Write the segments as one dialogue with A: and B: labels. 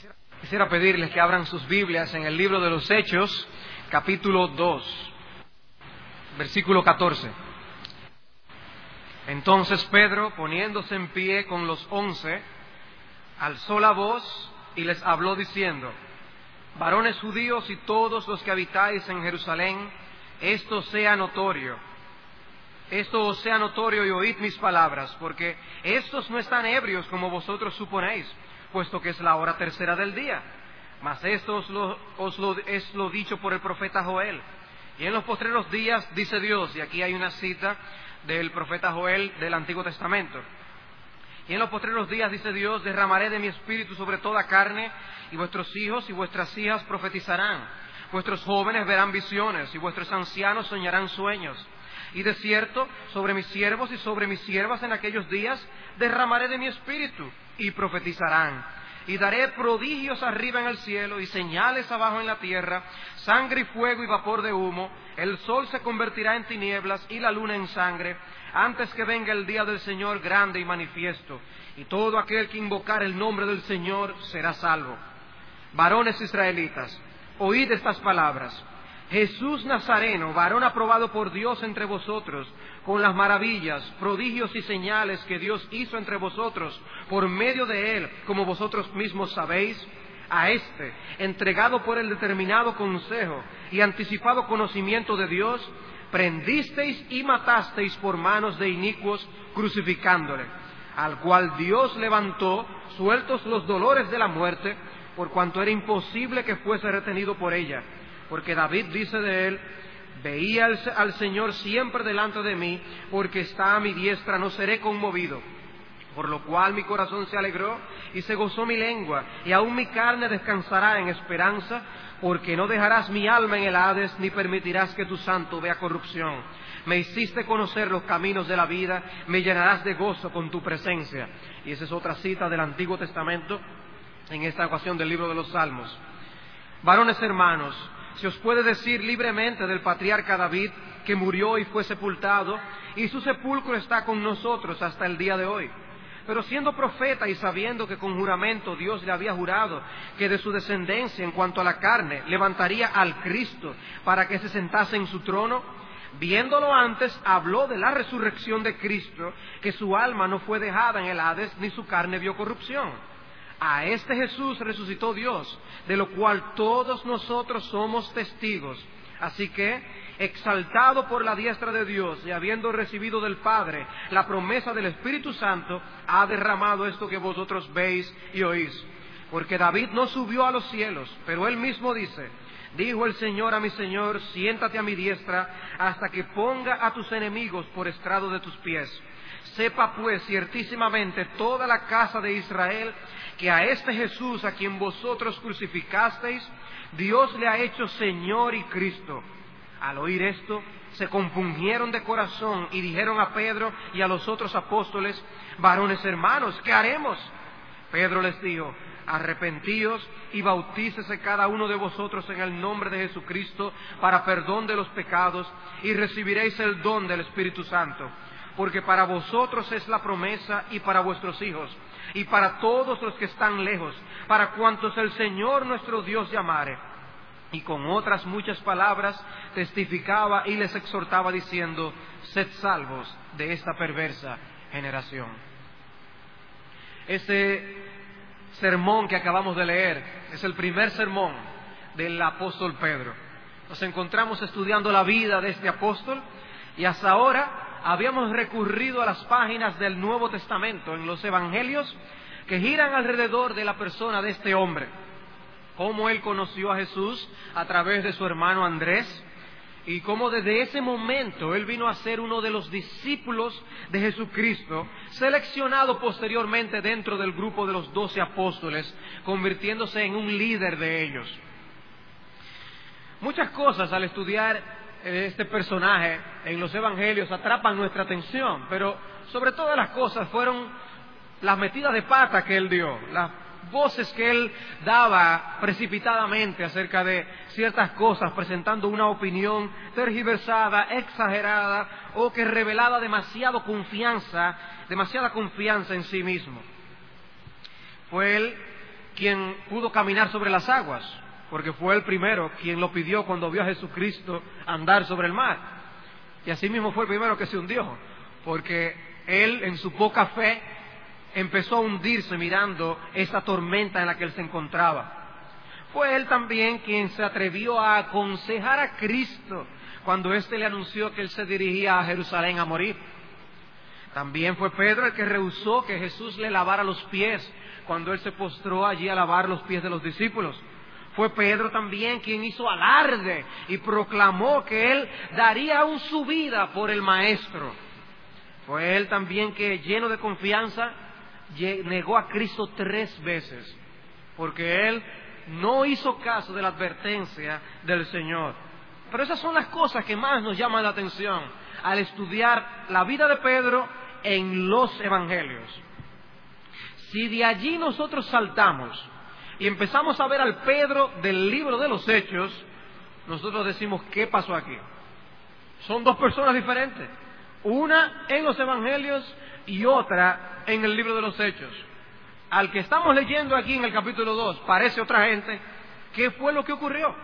A: Quisiera pedirles que abran sus Biblias en el libro de los Hechos, capítulo 2, versículo 14. Entonces Pedro, poniéndose en pie con los 11, alzó la voz y les habló diciendo: varones judíos y todos los que habitáis en Jerusalén, esto os sea notorio y oíd mis palabras, porque estos no están ebrios como vosotros suponéis, puesto que es la hora tercera del día. Mas esto es lo dicho por el profeta Joel. Y en los postreros días, dice Dios, y aquí hay una cita del profeta Joel del Antiguo Testamento. Y en los postreros días, dice Dios, derramaré de mi espíritu sobre toda carne, y vuestros hijos y vuestras hijas profetizarán. Vuestros jóvenes verán visiones, y vuestros ancianos soñarán sueños. Y de cierto, sobre mis siervos y sobre mis siervas en aquellos días, derramaré de mi espíritu, y profetizarán. Y daré prodigios arriba en el cielo y señales abajo en la tierra, sangre y fuego y vapor de humo. El sol se convertirá en tinieblas y la luna en sangre, antes que venga el día del Señor grande y manifiesto. Y todo aquel que invocar el nombre del Señor será salvo. Varones israelitas, oíd estas palabras. Jesús Nazareno, varón aprobado por Dios entre vosotros, con las maravillas, prodigios y señales que Dios hizo entre vosotros por medio de él, como vosotros mismos sabéis, a este, entregado por el determinado consejo y anticipado conocimiento de Dios, prendisteis y matasteis por manos de inicuos, crucificándole, al cual Dios levantó, sueltos los dolores de la muerte, por cuanto era imposible que fuese retenido por ella. Porque David dice de él: veía al Señor siempre delante de mí, porque está a mi diestra, no seré conmovido. Por lo cual mi corazón se alegró y se gozó mi lengua, y aún mi carne descansará en esperanza, porque no dejarás mi alma en el Hades, ni permitirás que tu santo vea corrupción. Me hiciste conocer los caminos de la vida, me llenarás de gozo con tu presencia. Y esa es otra cita del Antiguo Testamento, en esta ocasión del libro de los Salmos. Varones hermanos, se os puede decir libremente del patriarca David, que murió y fue sepultado, y su sepulcro está con nosotros hasta el día de hoy. Pero siendo profeta y sabiendo que con juramento Dios le había jurado que de su descendencia en cuanto a la carne levantaría al Cristo para que se sentase en su trono, viéndolo antes, habló de la resurrección de Cristo, que su alma no fue dejada en el Hades, ni su carne vio corrupción. A este Jesús resucitó Dios, de lo cual todos nosotros somos testigos. Así que, exaltado por la diestra de Dios y habiendo recibido del Padre la promesa del Espíritu Santo, ha derramado esto que vosotros veis y oís. Porque David no subió a los cielos, pero él mismo dice: dijo el Señor a mi Señor, siéntate a mi diestra, hasta que ponga a tus enemigos por estrado de tus pies. Sepa pues ciertísimamente toda la casa de Israel, que a este Jesús, a quien vosotros crucificasteis, Dios le ha hecho Señor y Cristo. Al oír esto, se compungieron de corazón y dijeron a Pedro y a los otros apóstoles: varones hermanos, ¿qué haremos? Pedro les dijo: arrepentíos y bautícese cada uno de vosotros en el nombre de Jesucristo para perdón de los pecados, y recibiréis el don del Espíritu Santo. Porque para vosotros es la promesa, y para vuestros hijos, y para todos los que están lejos, para cuantos el Señor nuestro Dios llamare. Y con otras muchas palabras testificaba y les exhortaba diciendo: sed salvos de esta perversa generación. Este sermón que acabamos de leer es el primer sermón del apóstol Pedro. Nos encontramos estudiando la vida de este apóstol, y hasta ahora habíamos recurrido a las páginas del Nuevo Testamento en los Evangelios, que giran alrededor de la persona de este hombre. Cómo él conoció a Jesús a través de su hermano Andrés, y cómo desde ese momento él vino a ser uno de los discípulos de Jesucristo, seleccionado posteriormente dentro del grupo de los 12 apóstoles, convirtiéndose en un líder de ellos. Muchas cosas al estudiar este personaje en los evangelios atrapan nuestra atención, pero sobre todas las cosas fueron las metidas de pata que él dio, las voces que él daba precipitadamente acerca de ciertas cosas, presentando una opinión tergiversada, exagerada, o que revelaba demasiada confianza en sí mismo. Fue él quien pudo caminar sobre las aguas, porque fue el primero quien lo pidió cuando vio a Jesucristo andar sobre el mar. Y asimismo fue el primero que se hundió, porque él en su poca fe empezó a hundirse mirando esa tormenta en la que él se encontraba. Fue él también quien se atrevió a aconsejar a Cristo cuando éste le anunció que él se dirigía a Jerusalén a morir. También fue Pedro el que rehusó que Jesús le lavara los pies cuando él se postró allí a lavar los pies de los discípulos. Fue Pedro también quien hizo alarde y proclamó que él daría aún su vida por el Maestro. Fue él también que, lleno de confianza, negó a Cristo 3 veces, porque él no hizo caso de la advertencia del Señor. Pero esas son las cosas que más nos llaman la atención al estudiar la vida de Pedro en los Evangelios. Si de allí nosotros saltamos y empezamos a ver al Pedro del libro de los Hechos, nosotros decimos, ¿qué pasó aquí? Son 2 personas diferentes, una en los Evangelios y otra en el libro de los Hechos. Al que estamos leyendo aquí en el capítulo 2 parece otra gente. ¿Qué fue lo que ocurrió?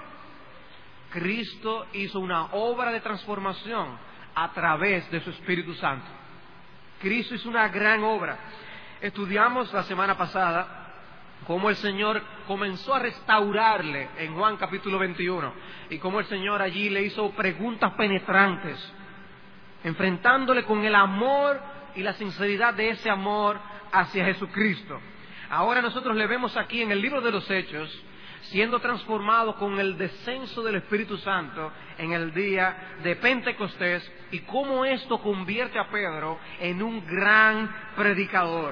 A: Cristo hizo una obra de transformación a través de su Espíritu Santo. Cristo hizo una gran obra. Estudiamos la semana pasada cómo el Señor comenzó a restaurarle en Juan capítulo 21 y cómo el Señor allí le hizo preguntas penetrantes, enfrentándole con el amor y la sinceridad de ese amor hacia Jesucristo. Ahora nosotros le vemos aquí en el libro de los Hechos siendo transformado con el descenso del Espíritu Santo en el día de Pentecostés y cómo esto convierte a Pedro en un gran predicador.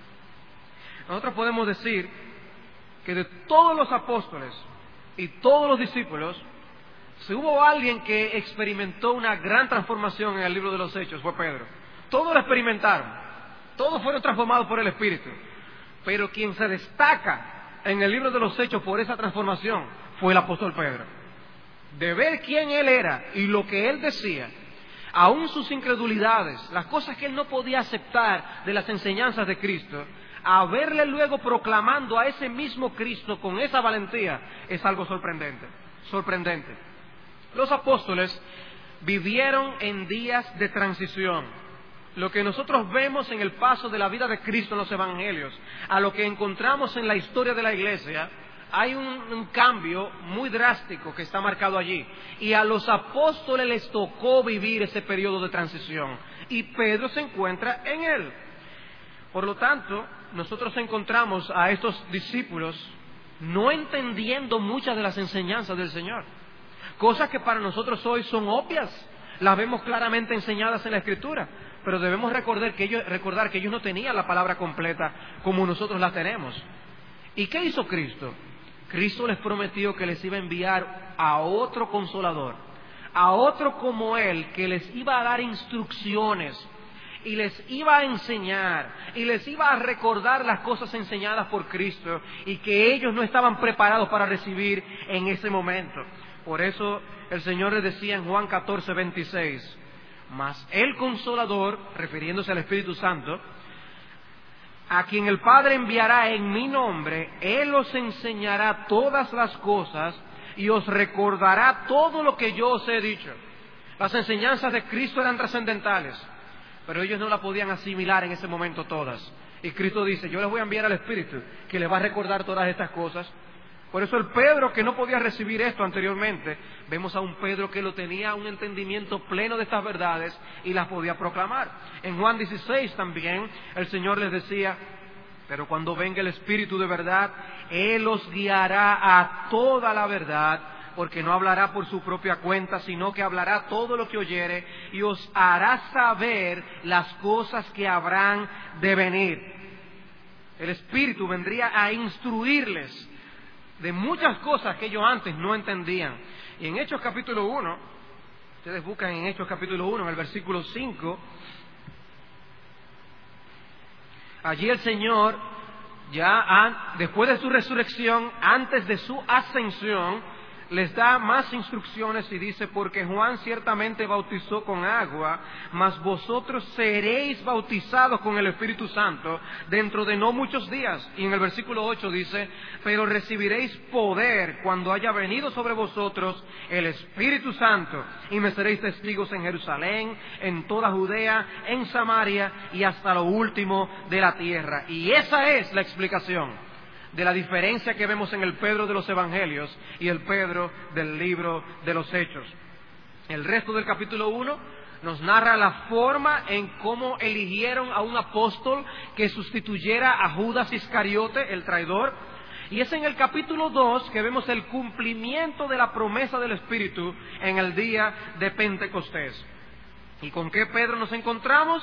A: Nosotros podemos decir que de todos los apóstoles y todos los discípulos, si hubo alguien que experimentó una gran transformación en el libro de los Hechos, fue Pedro. Todos lo experimentaron, todos fueron transformados por el Espíritu, pero quien se destaca en el libro de los Hechos por esa transformación fue el apóstol Pedro. De ver quién él era y lo que él decía, aún sus incredulidades, las cosas que él no podía aceptar de las enseñanzas de Cristo, a verle luego proclamando a ese mismo Cristo con esa valentía, es algo sorprendente. Los apóstoles vivieron en días de transición. Lo que nosotros vemos en el paso de la vida de Cristo en los Evangelios, a lo que encontramos en la historia de la Iglesia, hay un cambio muy drástico que está marcado allí. Y a los apóstoles les tocó vivir ese periodo de transición. Y Pedro se encuentra en él. Por lo tanto, nosotros encontramos a estos discípulos no entendiendo muchas de las enseñanzas del Señor. Cosas que para nosotros hoy son obvias, las vemos claramente enseñadas en la Escritura. Pero debemos recordar que ellos no tenían la palabra completa como nosotros la tenemos. ¿Y qué hizo Cristo? Cristo les prometió que les iba a enviar a otro consolador, a otro como Él, que les iba a dar instrucciones y les iba a enseñar y les iba a recordar las cosas enseñadas por Cristo y que ellos no estaban preparados para recibir en ese momento. Por eso el Señor les decía en Juan 14:26, mas el Consolador, refiriéndose al Espíritu Santo, a quien el Padre enviará en mi nombre, Él os enseñará todas las cosas y os recordará todo lo que yo os he dicho. Las enseñanzas de Cristo eran trascendentales, pero ellos no la podían asimilar en ese momento todas. Y Cristo dice, yo les voy a enviar al Espíritu, que les va a recordar todas estas cosas. Por eso el Pedro que no podía recibir esto anteriormente, vemos a un Pedro que lo tenía un entendimiento pleno de estas verdades y las podía proclamar. En Juan 16 también el Señor les decía, pero cuando venga el Espíritu de verdad, Él os guiará a toda la verdad, porque no hablará por su propia cuenta, sino que hablará todo lo que oyere y os hará saber las cosas que habrán de venir. El Espíritu vendría a instruirles de muchas cosas que ellos antes no entendían. Y en Hechos capítulo 1, ustedes buscan en Hechos capítulo 1, en el versículo 5, allí el Señor, ya después de su resurrección, antes de su ascensión, les da más instrucciones y dice: porque Juan ciertamente bautizó con agua, mas vosotros seréis bautizados con el Espíritu Santo dentro de no muchos días. Y en el versículo 8 dice: pero recibiréis poder cuando haya venido sobre vosotros el Espíritu Santo, y me seréis testigos en Jerusalén, en toda Judea, en Samaria y hasta lo último de la tierra. Y esa es la explicación de la diferencia que vemos en el Pedro de los Evangelios y el Pedro del libro de los Hechos. El resto del capítulo 1 nos narra la forma en cómo eligieron a un apóstol que sustituyera a Judas Iscariote, el traidor. Y es en el capítulo 2 que vemos el cumplimiento de la promesa del Espíritu en el día de Pentecostés. ¿Y con qué Pedro nos encontramos?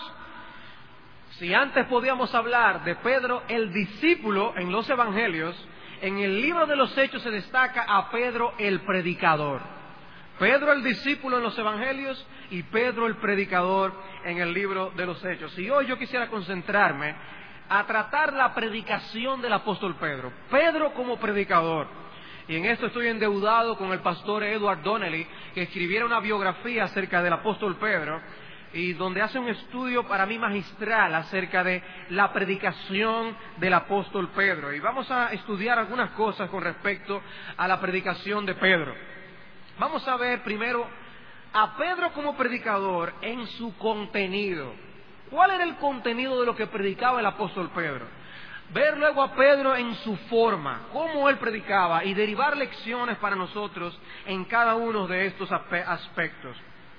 A: Si antes podíamos hablar de Pedro el discípulo en los Evangelios, en el libro de los Hechos se destaca a Pedro el predicador. Pedro el discípulo en los Evangelios y Pedro el predicador en el libro de los Hechos. Y hoy yo quisiera concentrarme a tratar la predicación del apóstol Pedro. Pedro como predicador. Y en esto estoy endeudado con el pastor Edward Donnelly, que escribiera una biografía acerca del apóstol Pedro, y donde hace un estudio para mí magistral acerca de la predicación del apóstol Pedro. Y vamos a estudiar algunas cosas con respecto a la predicación de Pedro. Vamos a ver primero a Pedro como predicador en su contenido. ¿Cuál era el contenido de lo que predicaba el apóstol Pedro? Ver luego a Pedro en su forma, cómo él predicaba, y derivar lecciones para nosotros en cada uno de estos aspectos.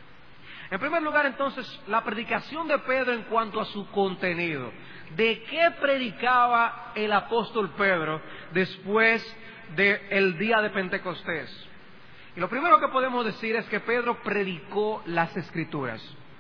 A: En primer lugar, entonces, la predicación de Pedro en cuanto a su contenido. ¿De qué predicaba el apóstol Pedro después del día de Pentecostés? Y lo primero que podemos decir es que Pedro predicó las Escrituras.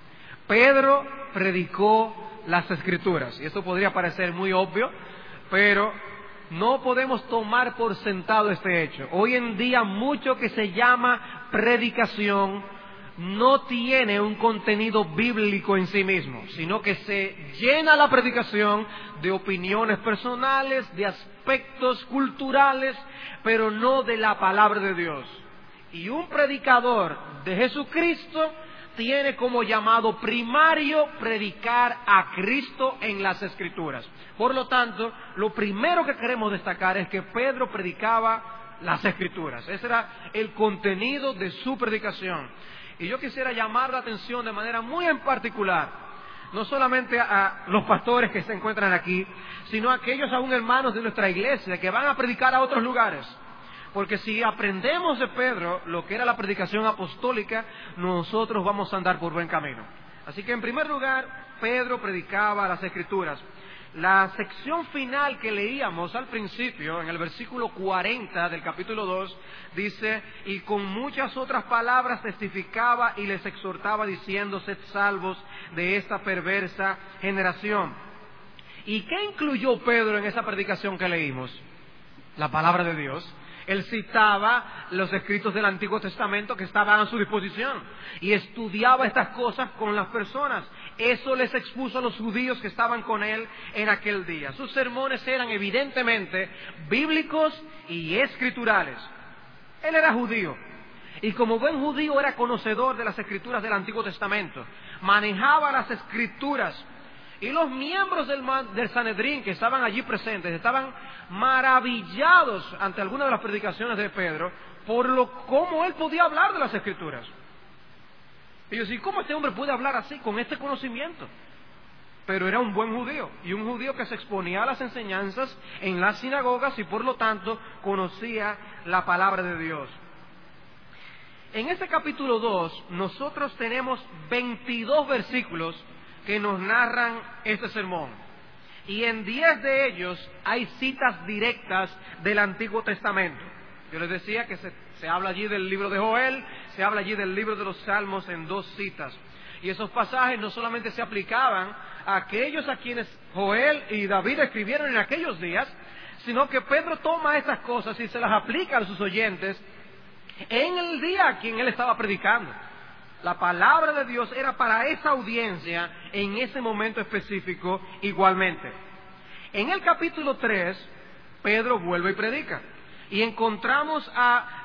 A: Pedro predicó las Escrituras. Y esto podría parecer muy obvio, pero no podemos tomar por sentado este hecho. Hoy en día, mucho que se llama predicación no tiene un contenido bíblico en sí mismo, sino que se llena la predicación de opiniones personales, de aspectos culturales, pero no de la palabra de Dios. Y un predicador de Jesucristo tiene como llamado primario predicar a Cristo en las Escrituras. Por lo tanto, lo primero que queremos destacar es que Pedro predicaba las Escrituras. Ese era el contenido de su predicación. Y yo quisiera llamar la atención de manera muy en particular, no solamente a los pastores que se encuentran aquí, sino a aquellos aún hermanos de nuestra iglesia que van a predicar a otros lugares. Porque si aprendemos de Pedro lo que era la predicación apostólica, nosotros vamos a andar por buen camino. Así que en primer lugar, Pedro predicaba las Escrituras. La sección final que leíamos al principio, en el versículo 40 del capítulo 2, dice: y con muchas otras palabras testificaba y les exhortaba diciendo: sed salvos de esta perversa generación. ¿Y qué incluyó Pedro en esa predicación que leímos? La palabra de Dios. Él citaba los escritos del Antiguo Testamento que estaban a su disposición y estudiaba estas cosas con las personas. Eso les expuso a los judíos que estaban con él en aquel día. Sus sermones eran evidentemente bíblicos y escriturales. Él era judío y como buen judío era conocedor de las escrituras del Antiguo Testamento. Manejaba las escrituras. Y los miembros del Sanedrín que estaban allí presentes estaban maravillados ante algunas de las predicaciones de Pedro por cómo él podía hablar de las Escrituras. Ellos decían: ¿cómo este hombre puede hablar así, con este conocimiento? Pero era un buen judío, y un judío que se exponía a las enseñanzas en las sinagogas y por lo tanto conocía la palabra de Dios. En este capítulo 2 nosotros tenemos 22 versículos que nos narran este sermón. Y en 10 de ellos hay citas directas del Antiguo Testamento. Yo les decía que se habla allí del libro de Joel, se habla allí del libro de los Salmos en 2 citas. Y esos pasajes no solamente se aplicaban a aquellos a quienes Joel y David escribieron en aquellos días, sino que Pedro toma estas cosas y se las aplica a sus oyentes en el día a quien él estaba predicando. La palabra de Dios era para esa audiencia en ese momento específico igualmente. En el capítulo 3, Pedro vuelve y predica. Y encontramos a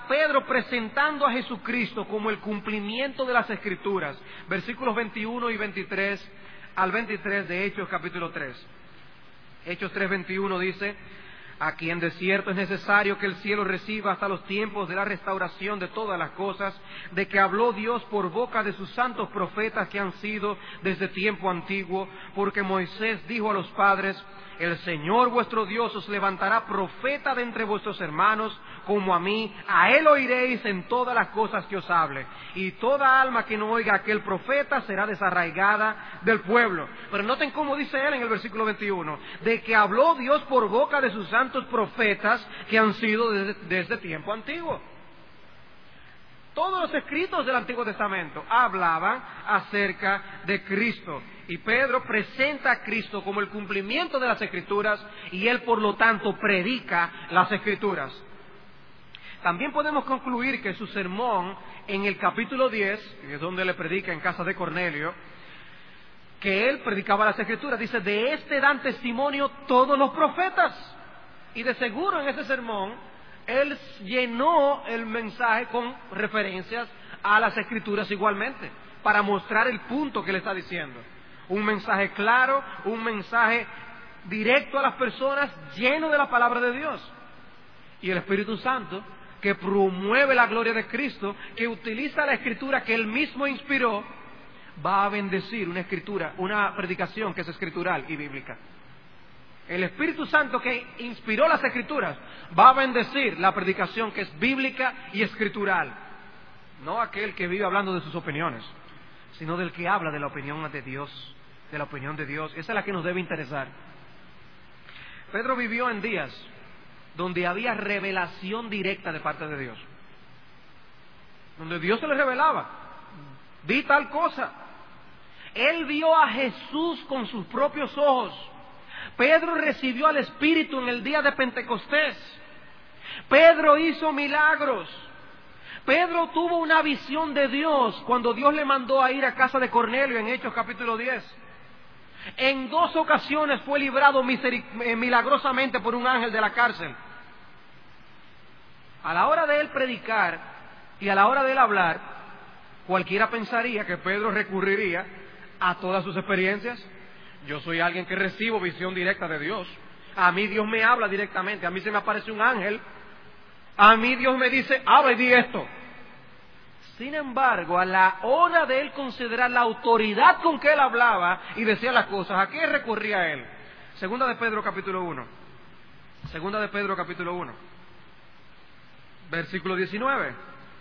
A: Pedro presentando a Jesucristo como el cumplimiento de las Escrituras. Versículos 21 y 23 al 23 de Hechos capítulo 3. Hechos 3:21 dice: a quien de cierto es necesario que el cielo reciba hasta los tiempos de la restauración de todas las cosas, de que habló Dios por boca de sus santos profetas que han sido desde tiempo antiguo, porque Moisés dijo a los padres: el Señor vuestro Dios os levantará profeta de entre vuestros hermanos, como a mí, a él oiréis en todas las cosas que os hable. Y toda alma que no oiga a aquel profeta será desarraigada del pueblo. Pero noten cómo dice él en el versículo 21, de que habló Dios por boca de sus santos profetas que han sido desde tiempo antiguo. Todos los escritos del Antiguo Testamento hablaban acerca de Cristo. Y Pedro presenta a Cristo como el cumplimiento de las Escrituras y él, por lo tanto, predica las Escrituras. También podemos concluir que su sermón en el capítulo 10, que es donde le predica en casa de Cornelio, que él predicaba las Escrituras, dice: de este dan testimonio todos los profetas. Y de seguro en ese sermón él llenó el mensaje con referencias a las Escrituras igualmente, para mostrar el punto que le está diciendo. Un mensaje claro, un mensaje directo a las personas, lleno de la palabra de Dios. Y el Espíritu Santo, que promueve la gloria de Cristo, que utiliza la Escritura que él mismo inspiró, va a bendecir una escritura, una predicación que es escritural y bíblica. El Espíritu Santo que inspiró las Escrituras va a bendecir la predicación que es bíblica y escritural. No aquel que vive hablando de sus opiniones, sino del que habla de la opinión de Dios, de la opinión de Dios. Esa es la que nos debe interesar. Pedro vivió en días donde había revelación directa de parte de Dios, donde Dios se le revelaba: di tal cosa. Él vio a Jesús con sus propios ojos. Pedro recibió al Espíritu en el día de Pentecostés. Pedro hizo milagros. Pedro tuvo una visión de Dios cuando Dios le mandó a ir a casa de Cornelio en Hechos capítulo 10. En 2 ocasiones fue librado milagrosamente por un ángel de la cárcel. A la hora de él predicar y a la hora de él hablar, cualquiera pensaría que Pedro recurriría a todas sus experiencias. Yo soy alguien que recibo visión directa de Dios. A mí Dios me habla directamente. A mí se me aparece un ángel. A mí Dios me dice: habla y di esto. Sin embargo, a la hora de él considerar la autoridad con que él hablaba y decía las cosas, ¿a qué recurría él? Segunda de Pedro capítulo 1. Segunda de Pedro capítulo 1. Versículo 19.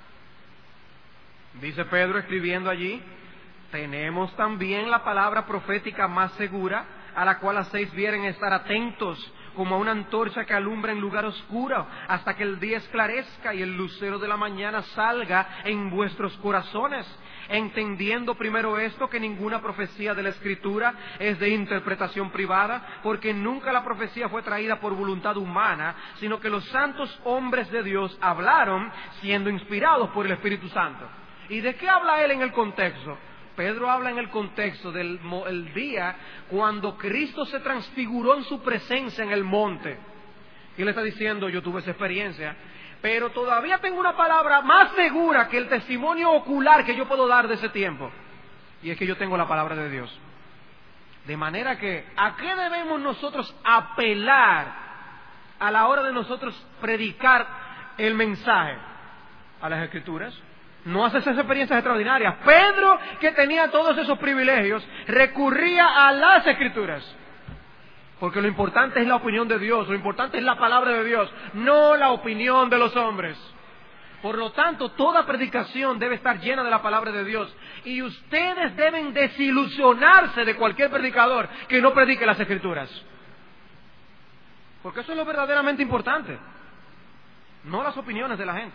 A: Dice Pedro escribiendo allí: tenemos también la palabra profética más segura, a la cual hacéis bien en estar atentos, como a una antorcha que alumbra en lugar oscuro, hasta que el día esclarezca y el lucero de la mañana salga en vuestros corazones, entendiendo primero esto, que ninguna profecía de la Escritura es de interpretación privada, porque nunca la profecía fue traída por voluntad humana, sino que los santos hombres de Dios hablaron siendo inspirados por el Espíritu Santo. ¿Y de qué habla él en el contexto? Pedro habla en el contexto del día cuando Cristo se transfiguró en su presencia en el monte. Y él está diciendo: yo tuve esa experiencia, pero todavía tengo una palabra más segura que el testimonio ocular que yo puedo dar de ese tiempo. Y es que yo tengo la palabra de Dios. De manera que, ¿a qué debemos nosotros apelar a la hora de nosotros predicar el mensaje? A las Escrituras. No hace esas experiencias extraordinarias. Pedro, que tenía todos esos privilegios, recurría a las Escrituras. Porque lo importante es la opinión de Dios, lo importante es la palabra de Dios, no la opinión de los hombres. Por lo tanto, toda predicación debe estar llena de la palabra de Dios. Y ustedes deben desilusionarse de cualquier predicador que no predique las Escrituras. Porque eso es lo verdaderamente importante, no las opiniones de la gente.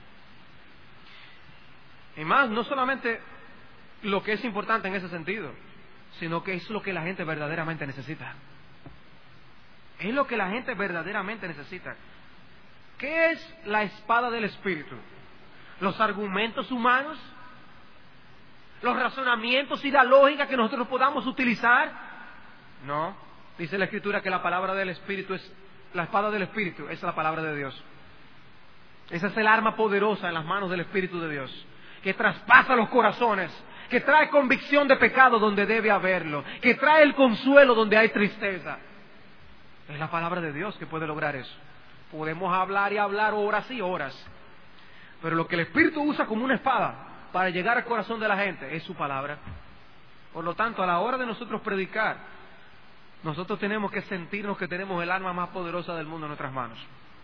A: Y más, no solamente lo que es importante en ese sentido, sino que es lo que la gente verdaderamente necesita. Es lo que la gente verdaderamente necesita. ¿Qué es la espada del Espíritu? ¿Los argumentos humanos? ¿Los razonamientos y la lógica que nosotros podamos utilizar? No. Dice la Escritura que la palabra del Espíritu es, la espada del Espíritu es la palabra de Dios. Esa es el arma poderosa en las manos del Espíritu de Dios, que traspasa los corazones, que trae convicción de pecado donde debe haberlo, que trae el consuelo donde hay tristeza. Es la palabra de Dios que puede lograr eso. Podemos hablar y hablar horas y horas, pero lo que el Espíritu usa como una espada para llegar al corazón de la gente es su palabra. Por lo tanto, a la hora de nosotros predicar, nosotros tenemos que sentirnos que tenemos el arma más poderosa del mundo en nuestras manos.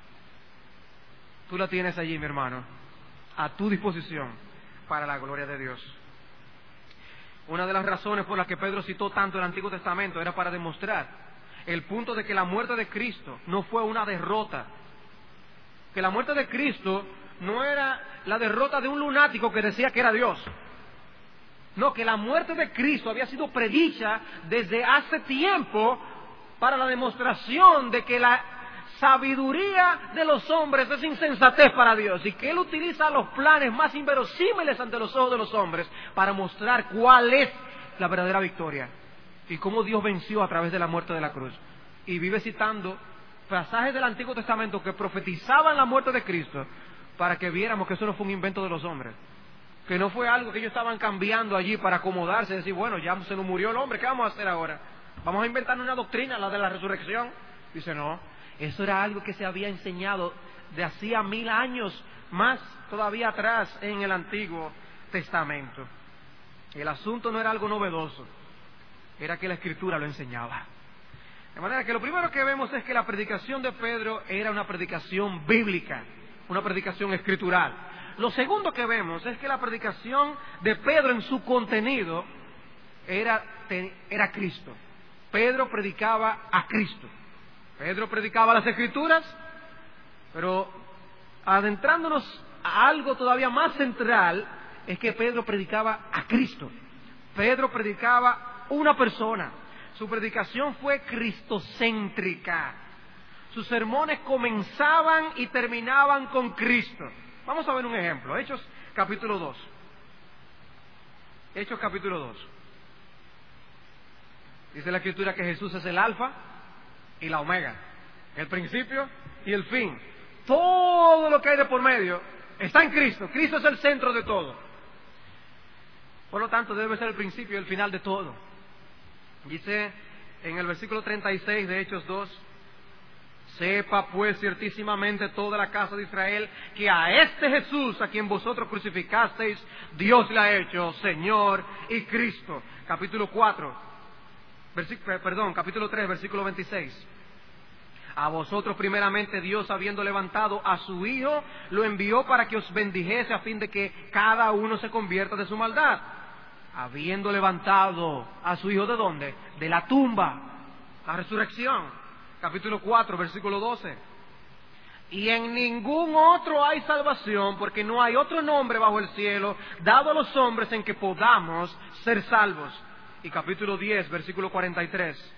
A: Tú la tienes allí, mi hermano, a tu disposición para la gloria de Dios. Una de las razones por las que Pedro citó tanto el Antiguo Testamento era para demostrar el punto de que la muerte de Cristo no fue una derrota. Que la muerte de Cristo no era la derrota de un lunático que decía que era Dios. No, que la muerte de Cristo había sido predicha desde hace tiempo para la demostración de que la sabiduría de los hombres es insensatez para Dios, y que Él utiliza los planes más inverosímiles ante los ojos de los hombres para mostrar cuál es la verdadera victoria y cómo Dios venció a través de la muerte de la cruz. Y vive citando pasajes del Antiguo Testamento que profetizaban la muerte de Cristo para que viéramos que eso no fue un invento de los hombres, que no fue algo que ellos estaban cambiando allí para acomodarse y decir, bueno, ya se nos murió el hombre, ¿qué vamos a hacer ahora? ¿Vamos a inventar una doctrina, la de la resurrección? Dice, no, eso era algo que se había enseñado de hacía 1000 años, más todavía atrás en el Antiguo Testamento. El asunto no era algo novedoso, era que la Escritura lo enseñaba. De manera que lo primero que vemos es que la predicación de Pedro era una predicación bíblica, una predicación escritural. Lo segundo que vemos es que la predicación de Pedro en su contenido era Cristo. Pedro predicaba a Cristo. Pedro predicaba las Escrituras, pero adentrándonos a algo todavía más central, es que Pedro predicaba a Cristo. Pedro predicaba una persona. Su predicación fue cristocéntrica. Sus sermones comenzaban y terminaban con Cristo. Vamos a ver un ejemplo. Hechos capítulo 2. Hechos capítulo 2. Dice la Escritura que Jesús es el alfa y la omega, el principio y el fin. Todo lo que hay de por medio está en Cristo. Cristo es el centro de todo. Por lo tanto, debe ser el principio y el final de todo. Dice en el versículo 36 de Hechos 2: sepa pues ciertísimamente toda la casa de Israel que a este Jesús, a quien vosotros crucificasteis, Dios le ha hecho Señor y Cristo. Capítulo 3, versículo 26. A vosotros primeramente Dios, habiendo levantado a su Hijo, lo envió para que os bendijese, a fin de que cada uno se convierta de su maldad. Habiendo levantado a su Hijo, ¿de dónde? De la tumba, la resurrección. Capítulo 4, versículo 12. Y en ningún otro hay salvación, porque no hay otro nombre bajo el cielo dado a los hombres en que podamos ser salvos. Y capítulo 10, versículo 43.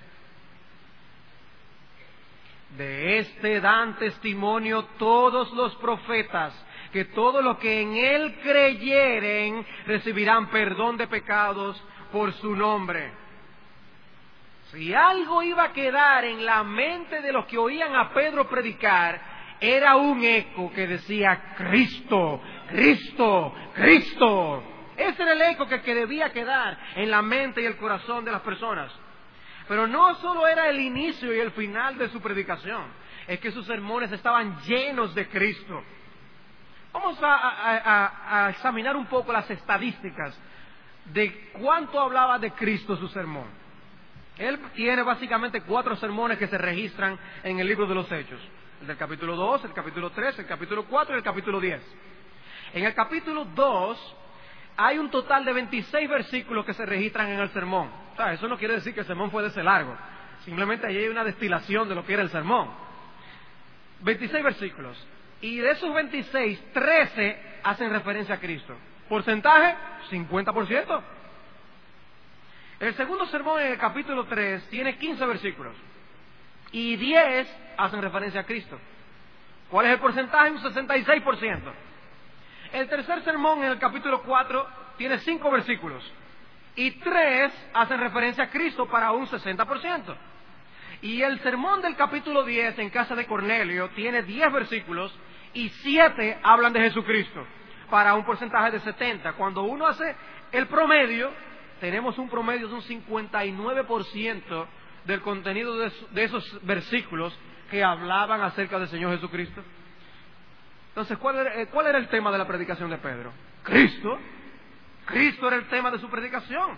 A: De este dan testimonio todos los profetas, que todos los que en él creyeren recibirán perdón de pecados por su nombre. Si algo iba a quedar en la mente de los que oían a Pedro predicar, era un eco que decía Cristo, Cristo, Cristo. Ese era el eco que debía quedar en la mente y el corazón de las personas. Pero no solo era el inicio y el final de su predicación, es que sus sermones estaban llenos de Cristo. Vamos a examinar un poco las estadísticas de cuánto hablaba de Cristo su sermón. Él tiene básicamente 4 sermones que se registran en el libro de los Hechos: el del capítulo 2, el capítulo 3, el capítulo 4 y el capítulo 10. En el capítulo 2 hay un total de 26 versículos que se registran en el sermón. O sea, eso no quiere decir que el sermón fue de ese largo. Simplemente allí hay una destilación de lo que era el sermón. 26 versículos. Y de esos 26, 13 hacen referencia a Cristo. ¿Porcentaje? 50%. El segundo sermón, en el capítulo 3, tiene 15 versículos. Y 10 hacen referencia a Cristo. ¿Cuál es el porcentaje? Un 66%. El tercer sermón, en el capítulo 4, tiene 5 versículos. Y 3 hacen referencia a Cristo para un 60%. Y el sermón del capítulo 10 en casa de Cornelio tiene 10 versículos y 7 hablan de Jesucristo, para un porcentaje de 70. Cuando uno hace el promedio, tenemos un promedio de un 59% del contenido de esos versículos que hablaban acerca del Señor Jesucristo. Entonces, ¿cuál era el tema de la predicación de Pedro? Cristo. Cristo era el tema de su predicación.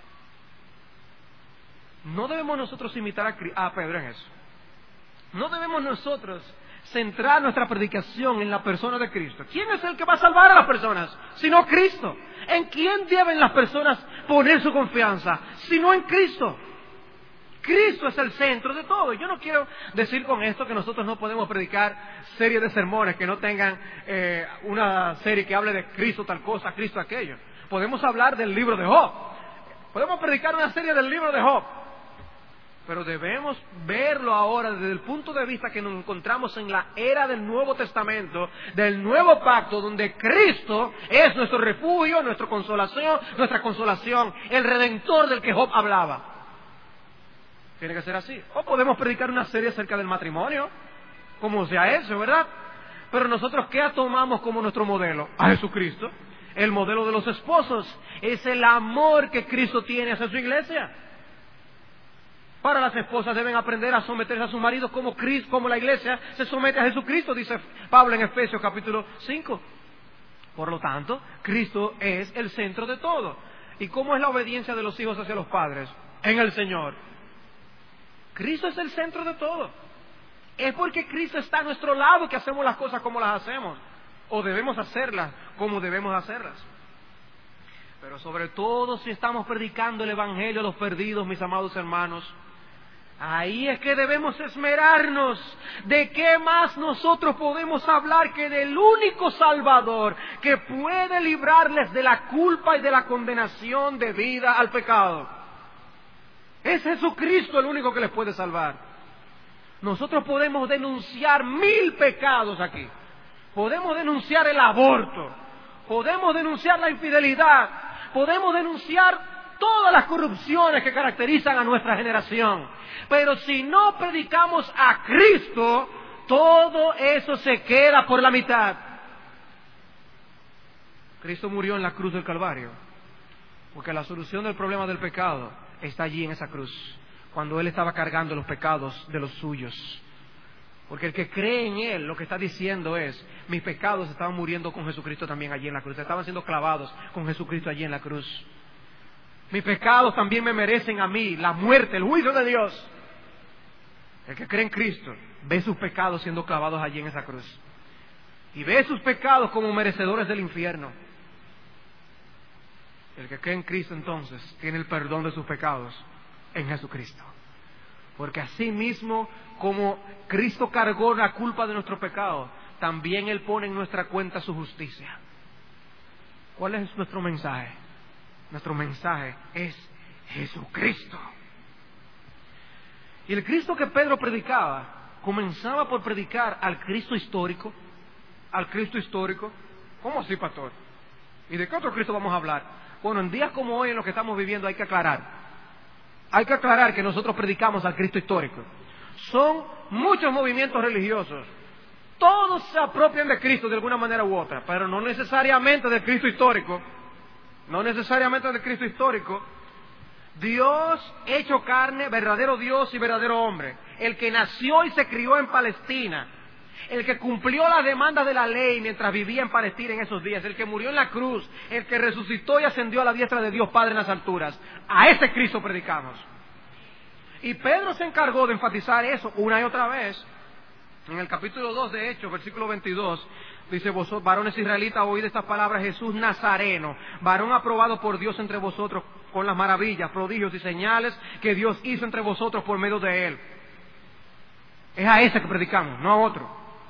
A: No debemos nosotros imitar a Pedro en eso. No debemos nosotros centrar nuestra predicación en la persona de Cristo. ¿Quién es el que va a salvar a las personas? Sino Cristo. ¿En quién deben las personas poner su confianza? Sino en Cristo. Cristo es el centro de todo. Yo no quiero decir con esto que nosotros no podemos predicar series de sermones que no tengan una serie que hable de Cristo tal cosa, Cristo aquello. Podemos hablar del libro de Job. Podemos predicar una serie del libro de Job. Pero debemos verlo ahora desde el punto de vista que nos encontramos en la era del Nuevo Testamento, del Nuevo Pacto, donde Cristo es nuestro refugio, nuestra consolación, el Redentor del que Job hablaba. Tiene que ser así. O podemos predicar una serie acerca del matrimonio, como sea eso, ¿verdad? Pero nosotros, ¿qué tomamos como nuestro modelo? A Jesucristo. El modelo de los esposos es el amor que Cristo tiene hacia su iglesia. Para las esposas deben aprender a someterse a sus maridos como la iglesia se somete a Jesucristo, dice Pablo en Efesios capítulo 5. Por lo tanto, Cristo es el centro de todo. ¿Y cómo es la obediencia de los hijos hacia los padres? En el Señor. Cristo es el centro de todo. Es porque Cristo está a nuestro lado que hacemos las cosas como las hacemos. O debemos hacerlas como debemos hacerlas. Pero sobre todo si estamos predicando el Evangelio a los perdidos, mis amados hermanos, ahí es que debemos esmerarnos. ¿De qué más nosotros podemos hablar que del único Salvador que puede librarles de la culpa y de la condenación debida al pecado? Es Jesucristo el único que les puede salvar. Nosotros podemos denunciar 1000 pecados aquí. Podemos denunciar el aborto. Podemos denunciar la infidelidad. Podemos denunciar todas las corrupciones que caracterizan a nuestra generación. Pero si no predicamos a Cristo, todo eso se queda por la mitad. Cristo murió en la cruz del Calvario, porque la solución del problema del pecado está allí en esa cruz, cuando Él estaba cargando los pecados de los suyos. Porque el que cree en Él, lo que está diciendo es, mis pecados estaban muriendo con Jesucristo también allí en la cruz, estaban siendo clavados con Jesucristo allí en la cruz. Mis pecados también me merecen a mí la muerte, el juicio de Dios. El que cree en Cristo ve sus pecados siendo clavados allí en esa cruz. Y ve sus pecados como merecedores del infierno. El que cree en Cristo entonces tiene el perdón de sus pecados en Jesucristo. Porque así mismo como Cristo cargó la culpa de nuestro pecado, también Él pone en nuestra cuenta su justicia. ¿Cuál es nuestro mensaje? Nuestro mensaje es Jesucristo. Y el Cristo que Pedro predicaba, comenzaba por predicar al Cristo histórico. Al Cristo histórico. ¿Cómo así, pastor? ¿Y de qué otro Cristo vamos a hablar? Bueno, en días como hoy, en lo que estamos viviendo, hay que aclarar. Hay que aclarar que nosotros predicamos al Cristo histórico. Son muchos movimientos religiosos. Todos se apropian de Cristo de alguna manera u otra, pero no necesariamente del Cristo histórico. No necesariamente del Cristo histórico. Dios hecho carne, verdadero Dios y verdadero hombre. El que nació y se crió en Palestina. El que cumplió las demandas de la ley mientras vivía en Palestina en esos días. El que murió en la cruz. El que resucitó y ascendió a la diestra de Dios Padre en las alturas. A ese Cristo predicamos. Y Pedro se encargó de enfatizar eso una y otra vez. En el capítulo 2 de Hechos, versículo 22, dice: vosotros, varones israelitas, oíd estas palabras: Jesús Nazareno, varón aprobado por Dios entre vosotros con las maravillas, prodigios y señales que Dios hizo entre vosotros por medio de Él. Es a ese que predicamos, no a otro.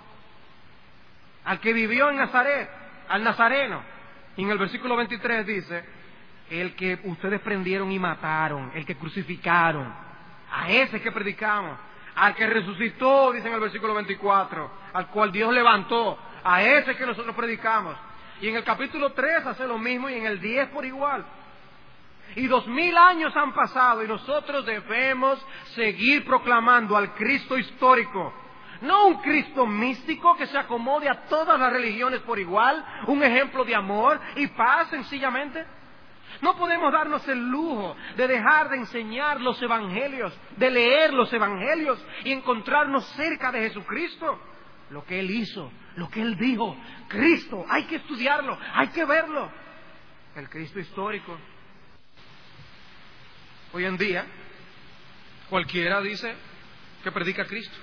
A: Al que vivió en Nazaret, al Nazareno. Y en el versículo 23 dice: el que ustedes prendieron y mataron, el que crucificaron. A ese que predicamos. Al que resucitó, dice en el versículo 24, al cual Dios levantó, a ese que nosotros predicamos. Y en el capítulo 3 hace lo mismo, y en el 10 por igual. Y 2000 años han pasado y nosotros debemos seguir proclamando al Cristo histórico. no un Cristo místico que se acomode a todas las religiones por igual, un ejemplo de amor y paz sencillamente. No podemos darnos el lujo de dejar de enseñar los evangelios, de leer los evangelios y encontrarnos cerca de Jesucristo. Lo que Él hizo, lo que Él dijo, Cristo, hay que estudiarlo, hay que verlo. El Cristo histórico. Hoy en día, cualquiera dice que predica a Cristo,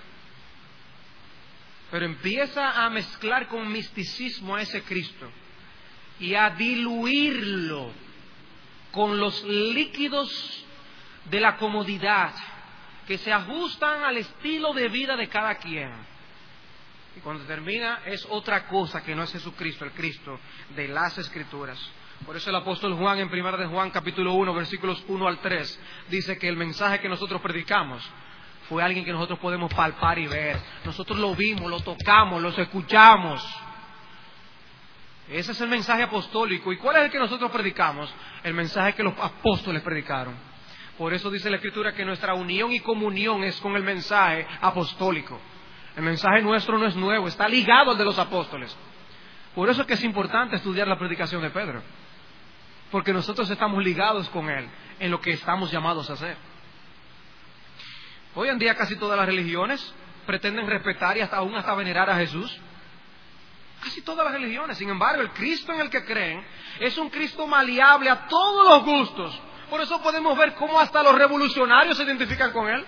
A: pero empieza a mezclar con misticismo a ese Cristo y a diluirlo con los líquidos de la comodidad que se ajustan al estilo de vida de cada quien. Y cuando termina es otra cosa que no es Jesucristo, el Cristo de las Escrituras. Por eso el apóstol Juan en 1 de Juan capítulo 1 versículos 1 al 3 dice que el mensaje que nosotros predicamos fue alguien que nosotros podemos palpar y ver. Nosotros lo vimos, lo tocamos, lo escuchamos. Ese es el mensaje apostólico. ¿Y cuál es el que nosotros predicamos? El mensaje que los apóstoles predicaron. Por eso dice la Escritura que nuestra unión y comunión es con el mensaje apostólico. El mensaje nuestro no es nuevo, está ligado al de los apóstoles. Por eso es que es importante estudiar la predicación de Pedro, porque nosotros estamos ligados con él en lo que estamos llamados a hacer. Hoy en día casi todas las religiones pretenden respetar y aún hasta venerar a Jesús. Casi todas las religiones. Sin embargo, el Cristo en el que creen es un Cristo maleable a todos los gustos. Por eso podemos ver cómo hasta los revolucionarios se identifican con él.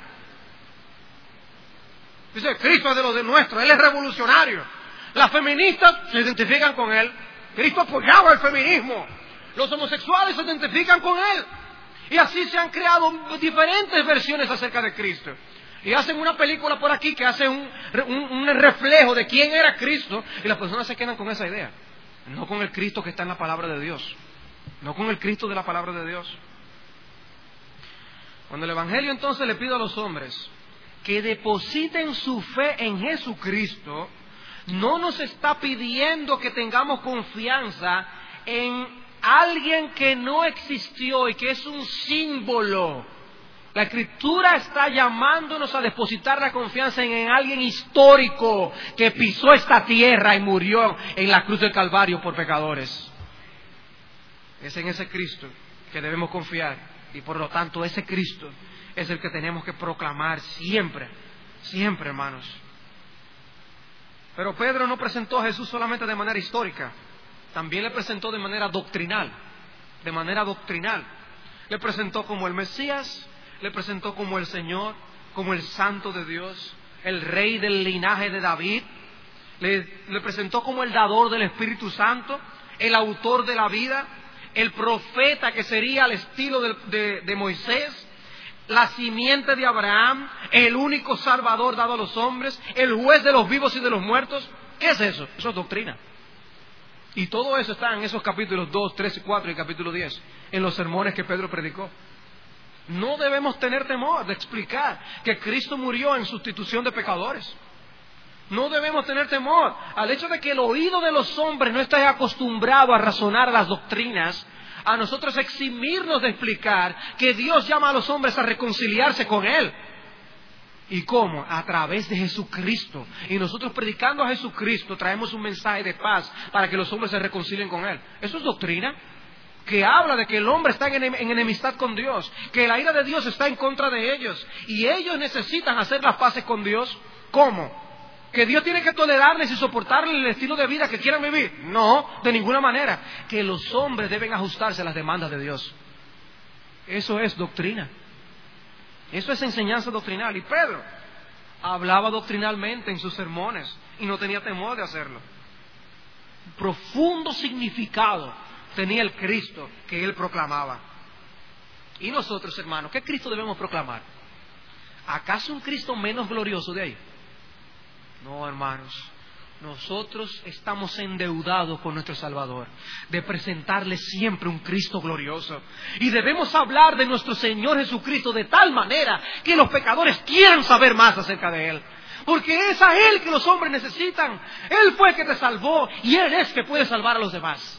A: Dice, Cristo es de los de nuestro, él es revolucionario. Las feministas se identifican con él. Cristo apoyaba el feminismo. Los homosexuales se identifican con él. Y así se han creado diferentes versiones acerca de Cristo. Y hacen una película por aquí que hace un reflejo de quién era Cristo, y las personas se quedan con esa idea. No con el Cristo que está en la palabra de Dios. No con el Cristo de la palabra de Dios. Cuando el Evangelio entonces le pide a los hombres que depositen su fe en Jesucristo, no nos está pidiendo que tengamos confianza en alguien que no existió y que es un símbolo. La Escritura está llamándonos a depositar la confianza en alguien histórico que pisó esta tierra y murió en la cruz del Calvario por pecadores. Es en ese Cristo que debemos confiar, y por lo tanto ese Cristo es el que tenemos que proclamar siempre, siempre, hermanos. Pero Pedro no presentó a Jesús solamente de manera histórica, también le presentó de manera doctrinal, de manera doctrinal. Le presentó como el Mesías, le presentó como el Señor, como el Santo de Dios, el Rey del linaje de David. Le presentó como el dador del Espíritu Santo, el autor de la vida, el profeta que sería al estilo de Moisés, la simiente de Abraham, el único Salvador dado a los hombres, el juez de los vivos y de los muertos. ¿Qué es eso? Eso es doctrina. Y todo eso está en esos capítulos 2, 3 y 4 y capítulo 10, en los sermones que Pedro predicó. No debemos tener temor de explicar que Cristo murió en sustitución de pecadores. No debemos tener temor al hecho de que el oído de los hombres no esté acostumbrado a razonar las doctrinas, a nosotros eximirnos de explicar que Dios llama a los hombres a reconciliarse con Él. ¿Y cómo? A través de Jesucristo. Y nosotros predicando a Jesucristo traemos un mensaje de paz para que los hombres se reconcilien con Él. ¿Eso es doctrina? Que habla de que el hombre está en enemistad con Dios, que la ira de Dios está en contra de ellos, y ellos necesitan hacer las paces con Dios. ¿Cómo? ¿Que Dios tiene que tolerarles y soportarles el estilo de vida que quieran vivir? No, de ninguna manera. Que los hombres deben ajustarse a las demandas de Dios. Eso es doctrina. Eso es enseñanza doctrinal. Y Pedro hablaba doctrinalmente en sus sermones y no tenía temor de hacerlo. Profundo significado tenía el Cristo que él proclamaba. Y nosotros, hermanos, ¿qué Cristo debemos proclamar? ¿Acaso un Cristo menos glorioso de ahí? No, hermanos. Nosotros estamos endeudados con nuestro Salvador de presentarle siempre un Cristo glorioso. Y debemos hablar de nuestro Señor Jesucristo de tal manera que los pecadores quieran saber más acerca de Él. Porque es a Él que los hombres necesitan. Él fue el que te salvó y Él es que puede salvar a los demás.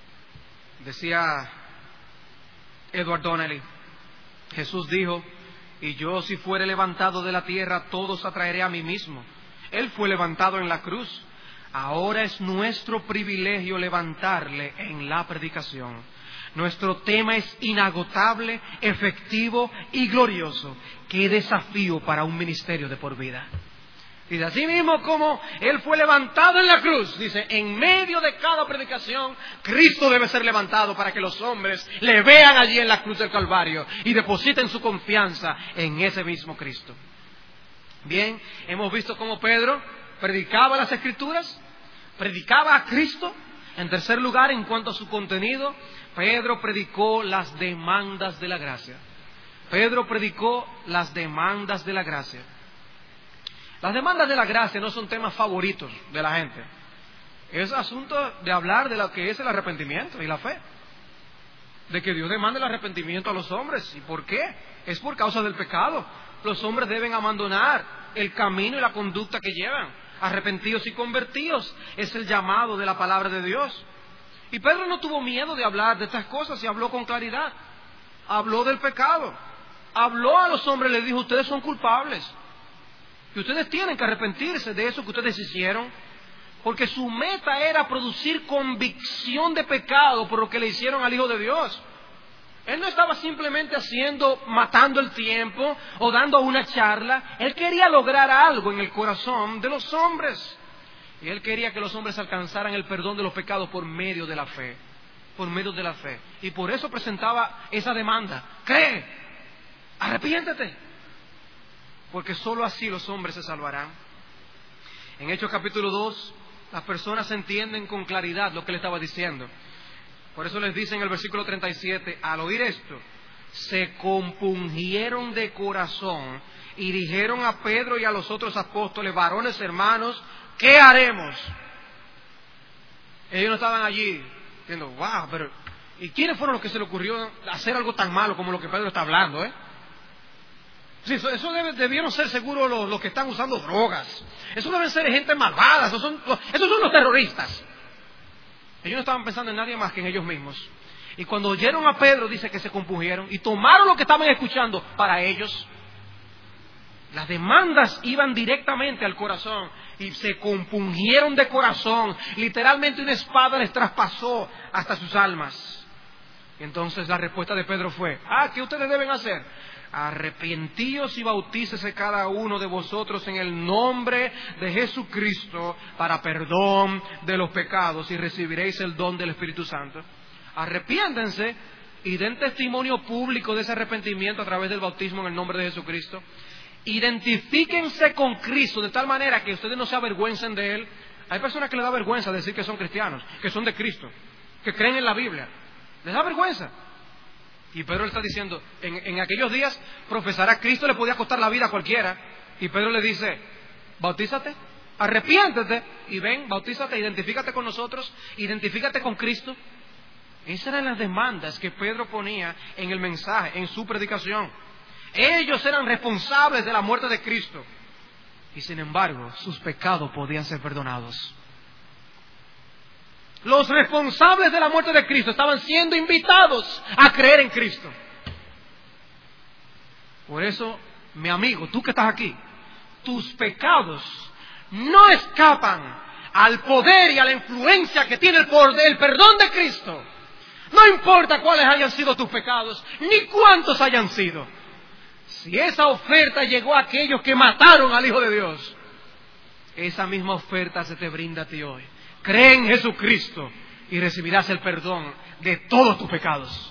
A: Decía Edward Donnelly, Jesús dijo Y yo, si fuere levantado de la tierra, todos atraeré a mí mismo. Él fue levantado en la cruz. Ahora es nuestro privilegio levantarle en la predicación. Nuestro tema es inagotable, efectivo y glorioso. ¡Qué desafío para un ministerio de por vida! Dice, así mismo como Él fue levantado en la cruz, dice, en medio de cada predicación, Cristo debe ser levantado para que los hombres le vean allí en la cruz del Calvario y depositen su confianza en ese mismo Cristo. Bien, hemos visto cómo Pedro predicaba las Escrituras, predicaba a Cristo. En tercer lugar, en cuanto a su contenido, Pedro predicó las demandas de la gracia. Pedro predicó las demandas de la gracia. Las demandas de la gracia no son temas favoritos de la gente. Es asunto de hablar de lo que es el arrepentimiento y la fe. De que Dios demanda el arrepentimiento a los hombres. ¿Y por qué? Es por causa del pecado. Los hombres deben abandonar el camino y la conducta que llevan. Arrepentidos y convertidos es el llamado de la palabra de Dios. Y Pedro no tuvo miedo de hablar de estas cosas y habló con claridad. Habló del pecado. Habló a los hombres y les dijo, ustedes son culpables. Y ustedes tienen que arrepentirse de eso que ustedes hicieron, porque su meta era producir convicción de pecado por lo que le hicieron al Hijo de Dios. Él no estaba simplemente matando el tiempo o dando una charla. Él quería lograr algo en el corazón de los hombres. Y él quería que los hombres alcanzaran el perdón de los pecados por medio de la fe. Por medio de la fe. Y por eso presentaba esa demanda. Cree, arrepiéntete. Porque sólo así los hombres se salvarán. En Hechos capítulo 2, las personas entienden con claridad lo que le estaba diciendo. Por eso les dice en el versículo 37, al oír esto, se compungieron de corazón y dijeron a Pedro y a los otros apóstoles, varones hermanos, ¿qué haremos? Ellos no estaban allí diciendo, wow, pero ¿y quiénes fueron los que se le ocurrió hacer algo tan malo como lo que Pedro está hablando, Sí, eso debieron ser seguro los que están usando drogas. Eso deben ser gente malvada. Esos son los terroristas. Ellos no estaban pensando en nadie más que en ellos mismos. Y cuando oyeron a Pedro, dice que se compungieron y tomaron lo que estaban escuchando para ellos. Las demandas iban directamente al corazón y se compungieron de corazón. Literalmente una espada les traspasó hasta sus almas. Y entonces la respuesta de Pedro fue, ¿qué ustedes deben hacer? Arrepentíos y bautícese cada uno de vosotros en el nombre de Jesucristo para perdón de los pecados y recibiréis el don del Espíritu Santo. Arrepiéntense y den testimonio público de ese arrepentimiento a través del bautismo en el nombre de Jesucristo. Identifíquense con Cristo de tal manera que ustedes no se avergüencen de Él. Hay personas que les da vergüenza decir que son cristianos, que son de Cristo, que creen en la Biblia. Les da vergüenza. Y Pedro le está diciendo, en aquellos días profesar a Cristo le podía costar la vida a cualquiera. Y Pedro le dice, bautízate, arrepiéntete y ven, bautízate, identifícate con nosotros, identifícate con Cristo. Esas eran las demandas que Pedro ponía en el mensaje, en su predicación. Ellos eran responsables de la muerte de Cristo. Y sin embargo, sus pecados podían ser perdonados. Los responsables de la muerte de Cristo estaban siendo invitados a creer en Cristo. Por eso, mi amigo, tú que estás aquí, tus pecados no escapan al poder y a la influencia que tiene el perdón de Cristo. No importa cuáles hayan sido tus pecados, ni cuántos hayan sido. Si esa oferta llegó a aquellos que mataron al Hijo de Dios, esa misma oferta se te brinda a ti hoy. Cree en Jesucristo y recibirás el perdón de todos tus pecados.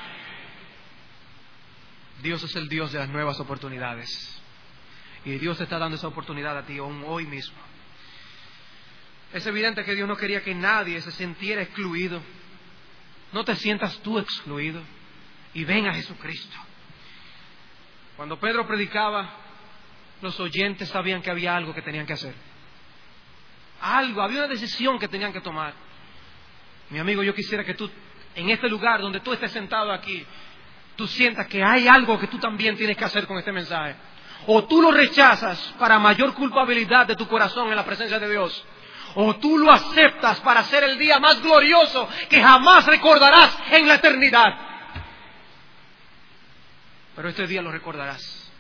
A: Dios es el Dios de las nuevas oportunidades. Y Dios te está dando esa oportunidad a ti hoy mismo. Es evidente que Dios no quería que nadie se sintiera excluido. No te sientas tú excluido. Y ven a Jesucristo. Cuando Pedro predicaba, los oyentes sabían que había algo que tenían que hacer. Había una decisión que tenían que tomar. Mi amigo, yo quisiera que tú, en este lugar donde tú estés sentado aquí, tú sientas que hay algo que tú también tienes que hacer con este mensaje. O tú lo rechazas para mayor culpabilidad de tu corazón en la presencia de Dios, o tú lo aceptas para ser el día más glorioso que jamás recordarás en la eternidad. Pero este día lo recordarás.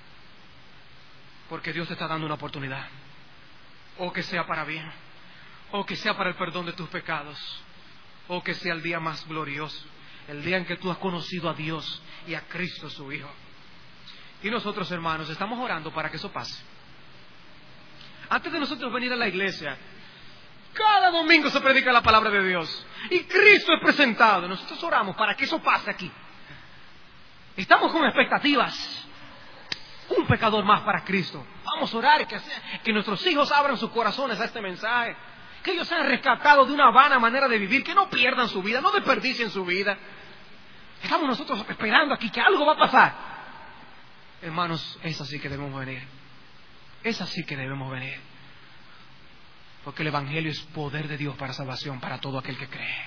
A: Porque Dios te está dando una oportunidad. O que sea para bien, o que sea para el perdón de tus pecados, o que sea el día más glorioso, el día en que tú has conocido a Dios y a Cristo su Hijo. Y nosotros, hermanos, estamos orando para que eso pase. Antes de nosotros venir a la iglesia, cada domingo se predica la palabra de Dios y Cristo es presentado. Nosotros oramos para que eso pase aquí. Estamos con expectativas. Un pecador más para Cristo. Vamos a orar que nuestros hijos abran sus corazones a este mensaje, que ellos sean rescatados de una vana manera de vivir, que no pierdan su vida, no desperdicien su vida. Estamos nosotros esperando aquí que algo va a pasar. Hermanos, es así que debemos venir. Es así que debemos venir. Porque el Evangelio es poder de Dios para salvación para todo aquel que cree.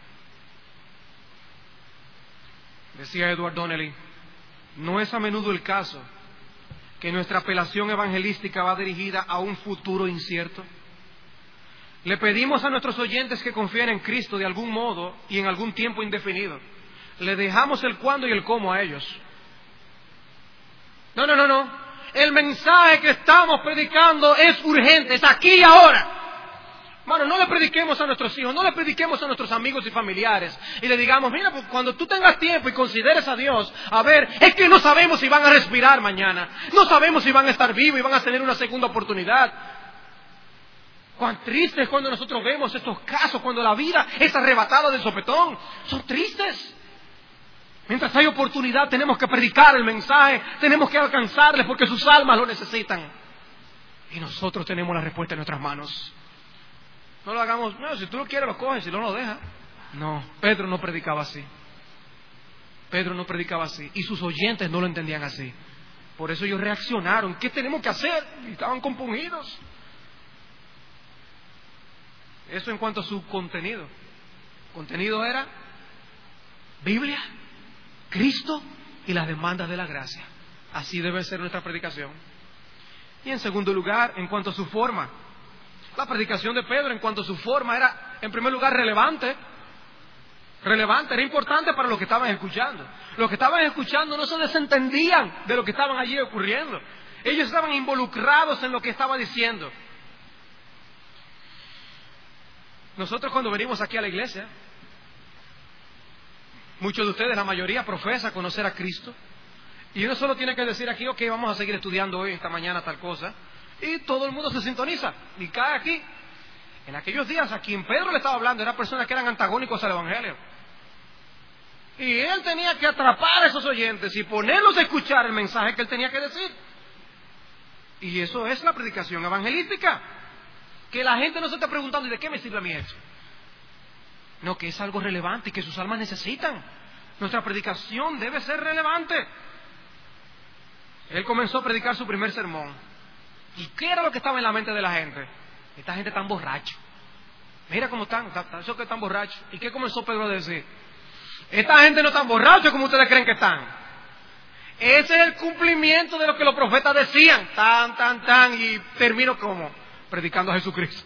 A: Decía Edward Donnelly, no es a menudo el caso que nuestra apelación evangelística va dirigida a un futuro incierto. Le pedimos a nuestros oyentes que confíen en Cristo de algún modo y en algún tiempo indefinido. Le dejamos el cuándo y el cómo a ellos. No. El mensaje que estamos predicando es urgente, es aquí y ahora. Bueno, no le prediquemos a nuestros hijos, no le prediquemos a nuestros amigos y familiares y le digamos, mira, pues cuando tú tengas tiempo y consideres a Dios, a ver, es que no sabemos si van a respirar mañana, no sabemos si van a estar vivos y van a tener una segunda oportunidad. Cuán triste es cuando nosotros vemos estos casos, cuando la vida es arrebatada del sopetón. Son tristes. Mientras hay oportunidad tenemos que predicar el mensaje, tenemos que alcanzarles porque sus almas lo necesitan. Y nosotros tenemos la respuesta en nuestras manos. No lo hagamos, no, si tú lo quieres lo coges, si no lo dejas. No, Pedro no predicaba así. Pedro no predicaba así. Y sus oyentes no lo entendían así. Por eso ellos reaccionaron. ¿Qué tenemos que hacer? Y estaban compungidos. Eso en cuanto a su contenido. Contenido era Biblia, Cristo y las demandas de la gracia. Así debe ser nuestra predicación. Y en segundo lugar, en cuanto a su forma. La predicación de Pedro en cuanto a su forma era, en primer lugar, relevante, era importante para los que estaban escuchando. Los que estaban escuchando no se desentendían de lo que estaban allí ocurriendo. Ellos estaban involucrados en lo que estaba diciendo. Nosotros cuando venimos aquí a la iglesia, muchos de ustedes, la mayoría, profesa conocer a Cristo. Y uno solo tiene que decir aquí, ok, vamos a seguir estudiando hoy, esta mañana, tal cosa. Y todo el mundo se sintoniza y cae aquí. En aquellos días a quien Pedro le estaba hablando eran personas que eran antagónicos al Evangelio. Y él tenía que atrapar a esos oyentes y ponerlos a escuchar el mensaje que él tenía que decir. Y eso es la predicación evangelística. Que la gente no se esté preguntando, ¿y de qué me sirve a mí eso? No, que es algo relevante y que sus almas necesitan. Nuestra predicación debe ser relevante. Él comenzó a predicar su primer sermón. ¿Y qué era lo que estaba en la mente de la gente? Esta gente tan borracha. Mira cómo están, esos que están borrachos. ¿Y qué comenzó Pedro a decir? Esta gente no tan borracha como ustedes creen que están. Ese es el cumplimiento de lo que los profetas decían. Y termino como predicando a Jesucristo.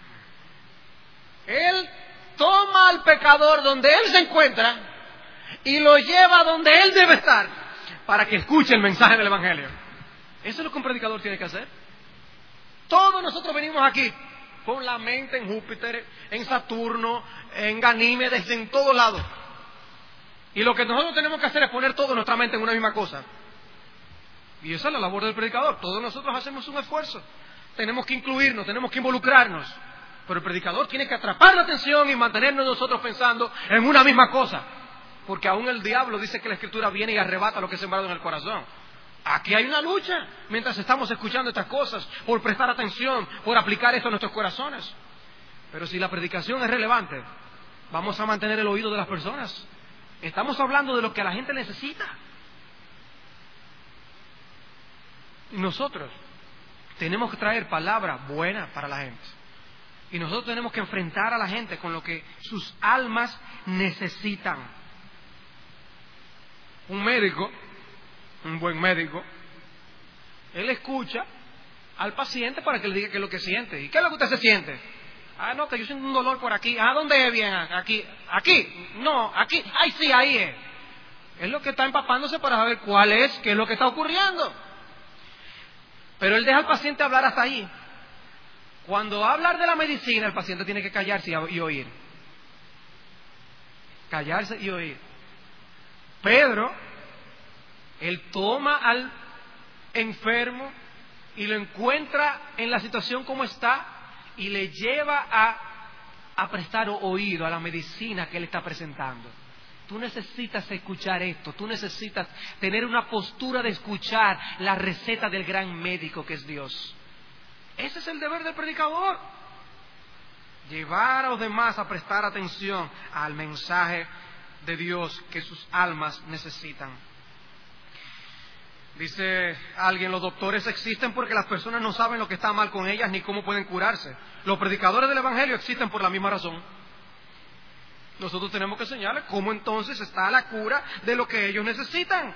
A: Él toma al pecador donde él se encuentra y lo lleva donde él debe estar para que escuche el mensaje del Evangelio. Eso es lo que un predicador tiene que hacer. Todos nosotros venimos aquí con la mente en Júpiter, en Saturno, en Ganímedes, en todos lados. Y lo que nosotros tenemos que hacer es poner toda nuestra mente en una misma cosa. Y esa es la labor del predicador. Todos nosotros hacemos un esfuerzo. Tenemos que incluirnos, tenemos que involucrarnos. Pero el predicador tiene que atrapar la atención y mantenernos nosotros pensando en una misma cosa. Porque aún el diablo dice que la Escritura viene y arrebata lo que es sembrado en el corazón. Aquí hay una lucha mientras estamos escuchando estas cosas, por prestar atención, por aplicar esto a nuestros corazones. Pero si la predicación es relevante, vamos a mantener el oído de las personas. Estamos hablando de lo que la gente necesita. Y nosotros tenemos que traer palabra buena para la gente. Y nosotros tenemos que enfrentar a la gente con lo que sus almas necesitan. Un médico, un buen médico, él escucha al paciente para que le diga qué es lo que siente. ¿Y qué es lo que usted se siente? Ah, no, que yo siento un dolor por aquí. Ah, ¿dónde es bien? Aquí. No, aquí. Ay, sí, ahí es. Es lo que está empapándose para saber qué es lo que está ocurriendo. Pero él deja al paciente hablar hasta ahí. Cuando va a hablar de la medicina, el paciente tiene que callarse y oír. Callarse y oír. Pedro, él toma al enfermo y lo encuentra en la situación como está y le lleva a prestar oído a la medicina que él está presentando. Tú necesitas escuchar esto, tú necesitas tener una postura de escuchar la receta del gran médico que es Dios. Ese es el deber del predicador. Llevar a los demás a prestar atención al mensaje de Dios que sus almas necesitan. Dice alguien, los doctores existen porque las personas no saben lo que está mal con ellas ni cómo pueden curarse. Los predicadores del Evangelio existen por la misma razón. Nosotros tenemos que enseñarles cómo entonces está la cura de lo que ellos necesitan,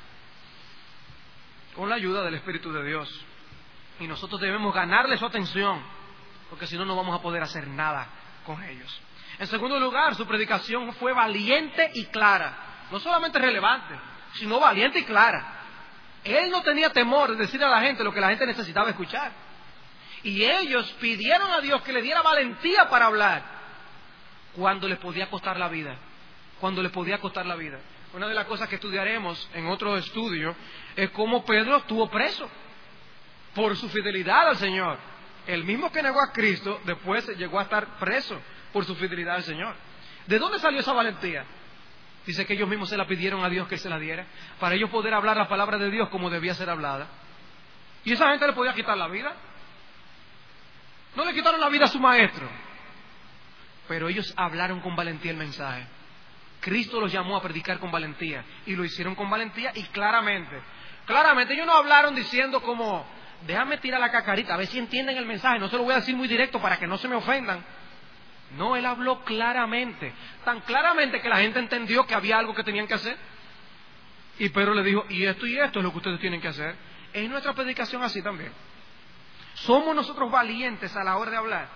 A: con la ayuda del Espíritu de Dios. Y nosotros debemos ganarle su atención, porque si no, no vamos a poder hacer nada con ellos. En segundo lugar, su predicación fue valiente y clara. No solamente relevante, sino valiente y clara. Él no tenía temor de decir a la gente lo que la gente necesitaba escuchar. Y ellos pidieron a Dios que le diera valentía para hablar, cuando les podía costar la vida. Cuando les podía costar la vida. Una de las cosas que estudiaremos en otro estudio es cómo Pedro estuvo preso por su fidelidad al Señor. El mismo que negó a Cristo, después llegó a estar preso por su fidelidad al Señor. ¿De dónde salió esa valentía? Dice que ellos mismos se la pidieron a Dios que se la diera, para ellos poder hablar la palabra de Dios como debía ser hablada. ¿Y esa gente le podía quitar la vida? No le quitaron la vida a su maestro, pero ellos hablaron con valentía el mensaje. Cristo los llamó a predicar con valentía, y lo hicieron con valentía y claramente. Claramente, ellos no hablaron diciendo como, déjame tirar la cacarita, a ver si entienden el mensaje, no se lo voy a decir muy directo para que no se me ofendan. No, él habló claramente, tan claramente que la gente entendió que había algo que tenían que hacer. Y Pedro le dijo, y esto es lo que ustedes tienen que hacer. Es nuestra predicación así también. Somos nosotros valientes a la hora de hablar.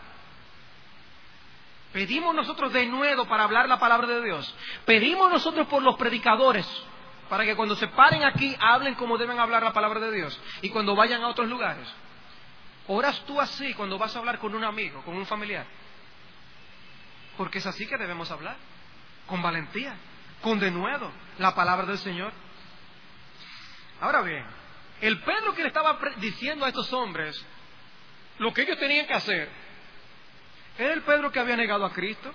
A: Pedimos nosotros denuedo para hablar la palabra de Dios. Pedimos nosotros por los predicadores, para que cuando se paren aquí hablen como deben hablar la palabra de Dios. Y cuando vayan a otros lugares. ¿Oras tú así cuando vas a hablar con un amigo, con un familiar? Porque es así que debemos hablar, con valentía, con denuedo, la palabra del Señor. Ahora bien, el Pedro que le estaba diciendo a estos hombres lo que ellos tenían que hacer, ¿era el Pedro que había negado a Cristo?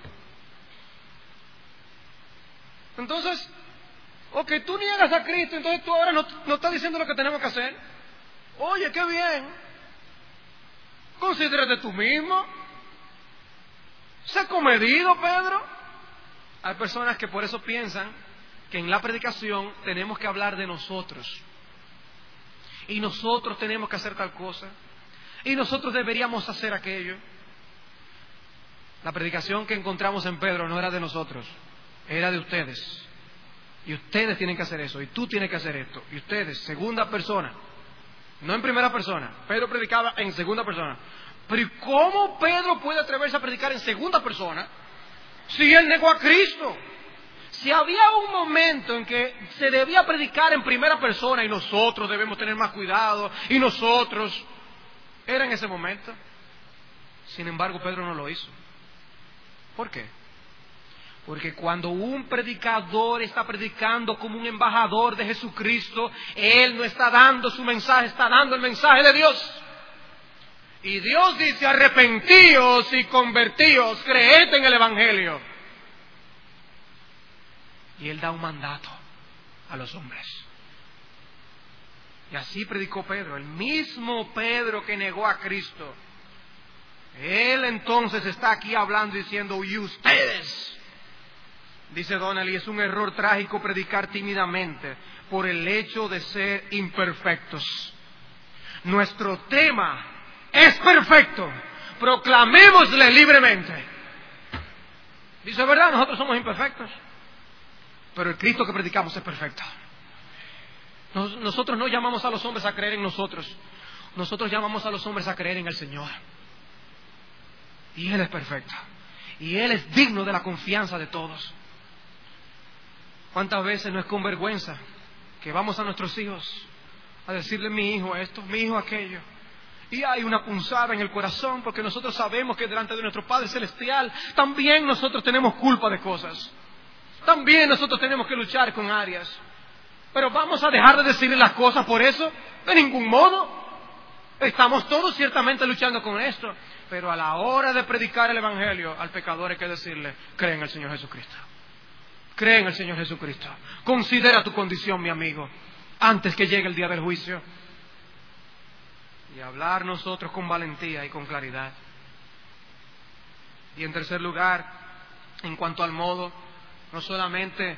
A: Entonces, ok, tú niegas a Cristo, entonces tú ahora no estás diciendo lo que tenemos que hacer. Oye, qué bien, considérate tú mismo. Sé comedido, Pedro. Hay personas que por eso piensan que en la predicación tenemos que hablar de nosotros. Y nosotros tenemos que hacer tal cosa. Y nosotros deberíamos hacer aquello. La predicación que encontramos en Pedro no era de nosotros, era de ustedes. Y ustedes tienen que hacer eso. Y tú tienes que hacer esto. Y ustedes, segunda persona. No en primera persona. Pedro predicaba en segunda persona. Pero ¿y cómo Pedro puede atreverse a predicar en segunda persona si él negó a Cristo? Si había un momento en que se debía predicar en primera persona y nosotros debemos tener más cuidado y nosotros, era en ese momento. Sin embargo, Pedro no lo hizo. ¿Por qué? Porque cuando un predicador está predicando como un embajador de Jesucristo, él no está dando su mensaje, está dando el mensaje de Dios. Y Dios dice, arrepentíos y convertíos, creed en el Evangelio. Y Él da un mandato a los hombres. Y así predicó Pedro, el mismo Pedro que negó a Cristo. Él entonces está aquí hablando diciendo, y ustedes, dice Donnelly, es un error trágico predicar tímidamente por el hecho de ser imperfectos. Nuestro tema es perfecto, proclamémosle libremente. Dice, ¿verdad? Nosotros somos imperfectos, pero el Cristo que predicamos es perfecto. Nosotros no llamamos a los hombres a creer en nosotros, nosotros llamamos a los hombres a creer en el Señor. Y Él es perfecto, y Él es digno de la confianza de todos. ¿Cuántas veces no es con vergüenza que vamos a nuestros hijos
B: a decirle mi hijo esto, mi hijo aquello. Y hay una punzada en el corazón porque nosotros sabemos que delante de nuestro Padre Celestial también nosotros tenemos culpa de cosas. También nosotros tenemos que luchar con áreas. Pero ¿vamos a dejar de decirle las cosas por eso? De ningún modo. Estamos todos ciertamente luchando con esto. Pero a la hora de predicar el Evangelio, al pecador hay que decirle, cree en el Señor Jesucristo. Cree en el Señor Jesucristo. Considera tu condición, mi amigo, antes que llegue el día del juicio. Y hablar nosotros con valentía y con claridad. Y en tercer lugar, en cuanto al modo, no solamente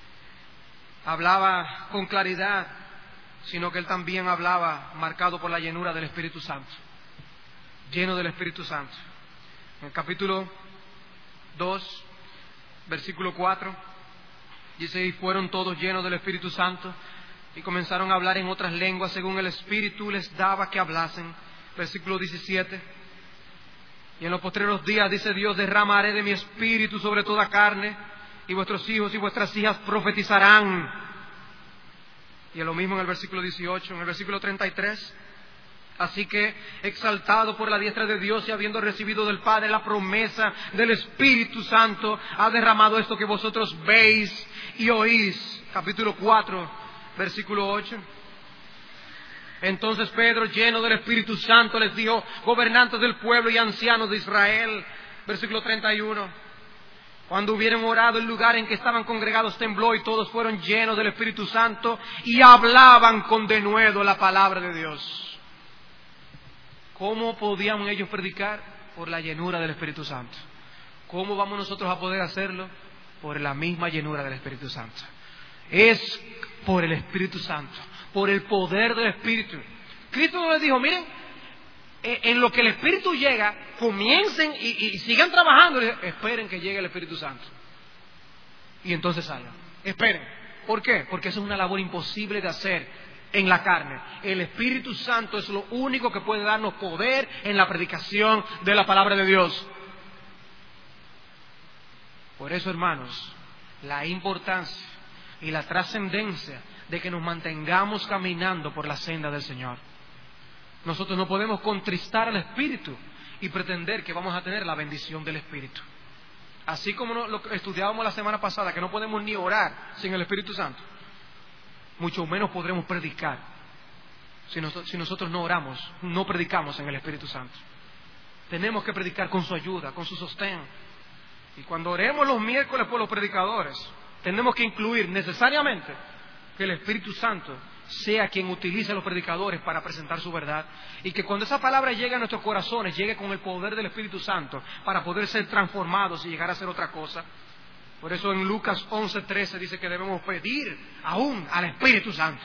B: hablaba con claridad, sino que él también hablaba marcado por la llenura del Espíritu Santo. Lleno del Espíritu Santo. En el capítulo 2, versículo 4, dice, y fueron todos llenos del Espíritu Santo, y comenzaron a hablar en otras lenguas según el Espíritu les daba que hablasen. Versículo 17. Y en los postreros días, dice Dios, derramaré de mi Espíritu sobre toda carne, y vuestros hijos y vuestras hijas profetizarán. Y es lo mismo en el versículo 18. En el versículo 33. Así que, exaltado por la diestra de Dios y habiendo recibido del Padre la promesa del Espíritu Santo, ha derramado esto que vosotros veis y oís. Capítulo 4. Versículo 8. Entonces Pedro, lleno del Espíritu Santo, les dijo, gobernantes del pueblo y ancianos de Israel. Versículo 31. Cuando hubieron orado, el lugar en que estaban congregados tembló y todos fueron llenos del Espíritu Santo y hablaban con denuedo la palabra de Dios. ¿Cómo podían ellos predicar? Por la llenura del Espíritu Santo. ¿Cómo vamos nosotros a poder hacerlo? Por la misma llenura del Espíritu Santo. Es por el Espíritu Santo, por el poder del Espíritu. Cristo no les dijo, miren, en lo que el Espíritu llega, comiencen y sigan trabajando. Esperen que llegue el Espíritu Santo. Y entonces salgan. Esperen. ¿Por qué? Porque eso es una labor imposible de hacer en la carne. El Espíritu Santo es lo único que puede darnos poder en la predicación de la palabra de Dios. Por eso, hermanos, la importancia y la trascendencia de que nos mantengamos caminando por la senda del Señor. Nosotros no podemos contristar al Espíritu y pretender que vamos a tener la bendición del Espíritu. Así como lo estudiábamos la semana pasada, que no podemos ni orar sin el Espíritu Santo, mucho menos podremos predicar si nosotros no oramos, no predicamos en el Espíritu Santo. Tenemos que predicar con su ayuda, con su sostén. Y cuando oremos los miércoles por los predicadores, tenemos que incluir necesariamente que el Espíritu Santo sea quien utilice a los predicadores para presentar su verdad, y que cuando esa palabra llegue a nuestros corazones, llegue con el poder del Espíritu Santo para poder ser transformados y llegar a ser otra cosa. Por eso en Lucas 11:13 dice que debemos pedir aún al Espíritu Santo.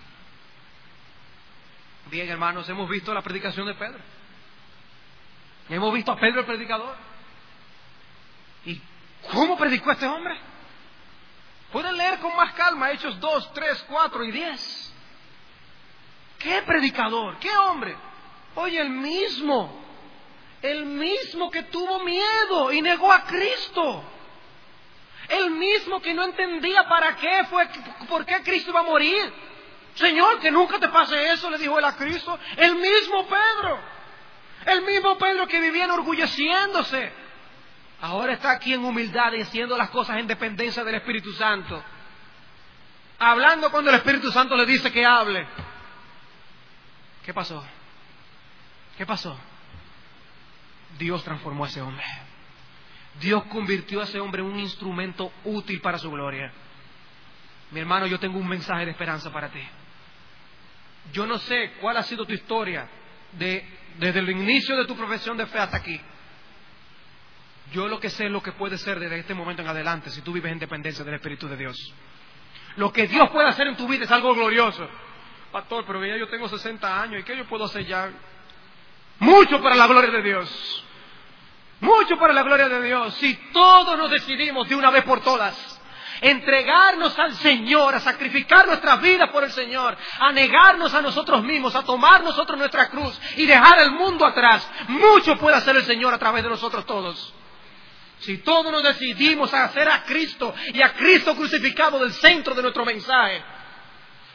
B: Bien, hermanos, hemos visto la predicación de Pedro. Hemos visto a Pedro el predicador. ¿Y cómo predicó este hombre? Pueden leer con más calma Hechos 2, 3, 4 y 10. ¿Qué predicador? ¿Qué hombre? Oye, el mismo que tuvo miedo y negó a Cristo. El mismo que no entendía por qué Cristo iba a morir. Señor, que nunca te pase eso, le dijo él a Cristo. El mismo Pedro que vivía enorgulleciéndose, ahora está aquí en humildad y haciendo las cosas en dependencia del Espíritu Santo. Hablando cuando el Espíritu Santo le dice que hable. ¿Qué pasó? ¿Qué pasó? Dios transformó a ese hombre. Dios convirtió a ese hombre en un instrumento útil para su gloria. Mi hermano, yo tengo un mensaje de esperanza para ti. Yo no sé cuál ha sido tu historia desde el inicio de tu profesión de fe hasta aquí. Yo lo que sé es lo que puede ser desde este momento en adelante si tú vives en dependencia del Espíritu de Dios. Lo que Dios puede hacer en tu vida es algo glorioso. Pastor, pero ya yo tengo 60 años, ¿y qué yo puedo hacer ya? Mucho para la gloria de Dios. Mucho para la gloria de Dios. Si todos nos decidimos de una vez por todas entregarnos al Señor, a sacrificar nuestras vidas por el Señor, a negarnos a nosotros mismos, a tomar nosotros nuestra cruz y dejar el mundo atrás, mucho puede hacer el Señor a través de nosotros todos. Si todos nos decidimos a hacer a Cristo y a Cristo crucificado del centro de nuestro mensaje,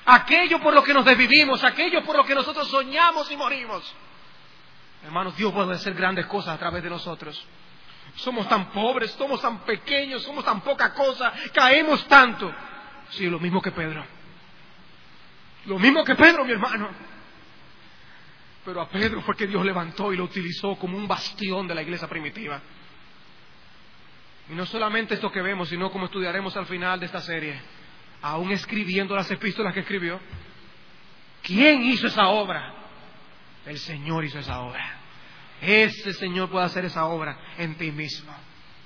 B: aquello por lo que nos desvivimos, aquello por lo que nosotros soñamos y morimos. Hermanos, Dios puede hacer grandes cosas a través de nosotros. Somos tan pobres, somos tan pequeños, somos tan poca cosa, caemos tanto. Sí, lo mismo que Pedro. Lo mismo que Pedro, mi hermano. Pero a Pedro fue que Dios levantó y lo utilizó como un bastión de la iglesia primitiva. Y no solamente esto que vemos, sino como estudiaremos al final de esta serie, aún escribiendo las epístolas que escribió. ¿Quién hizo esa obra? El Señor hizo esa obra. Ese Señor puede hacer esa obra en ti mismo.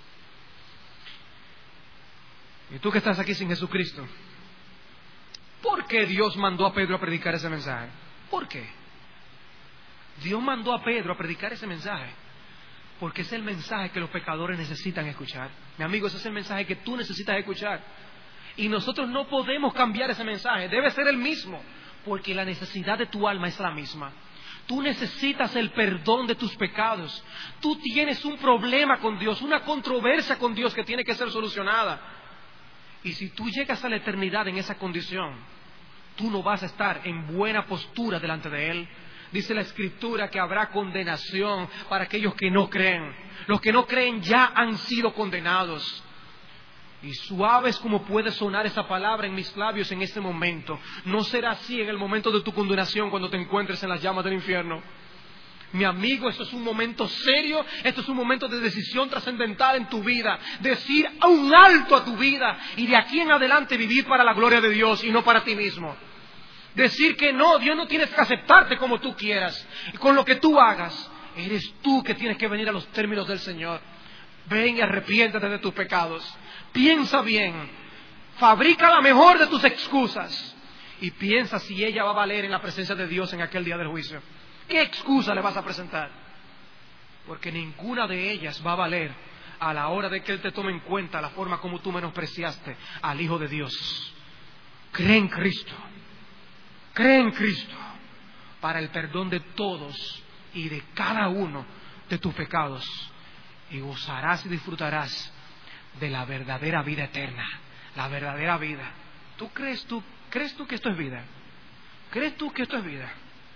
B: Y tú que estás aquí sin Jesucristo, ¿por qué Dios mandó a Pedro a predicar ese mensaje? ¿Por qué? Dios mandó a Pedro a predicar ese mensaje porque es el mensaje que los pecadores necesitan escuchar. Mi amigo, ese es el mensaje que tú necesitas escuchar. Y nosotros no podemos cambiar ese mensaje. Debe ser el mismo, porque la necesidad de tu alma es la misma. Tú necesitas el perdón de tus pecados. Tú tienes un problema con Dios, una controversia con Dios que tiene que ser solucionada. Y si tú llegas a la eternidad en esa condición, tú no vas a estar en buena postura delante de Él. Dice la Escritura que habrá condenación para aquellos que no creen. Los que no creen ya han sido condenados. Y suave es como puede sonar esa palabra en mis labios en este momento. No será así en el momento de tu condenación cuando te encuentres en las llamas del infierno. Mi amigo, esto es un momento serio, esto es un momento de decisión trascendental en tu vida. Decir a un alto a tu vida y de aquí en adelante vivir para la gloria de Dios y no para ti mismo. Decir que no, Dios no tienes que aceptarte como tú quieras. Y con lo que tú hagas, eres tú que tienes que venir a los términos del Señor. Ven y arrepiéntate de tus pecados. Piensa bien. Fabrica la mejor de tus excusas. Y piensa si ella va a valer en la presencia de Dios en aquel día del juicio. ¿Qué excusa le vas a presentar? Porque ninguna de ellas va a valer a la hora de que Él te tome en cuenta la forma como tú menospreciaste al Hijo de Dios. Cree en Cristo. Cree en Cristo para el perdón de todos y de cada uno de tus pecados. Y gozarás y disfrutarás de la verdadera vida eterna. La verdadera vida. ¿Crees tú que esto es vida? ¿Crees tú que esto es vida?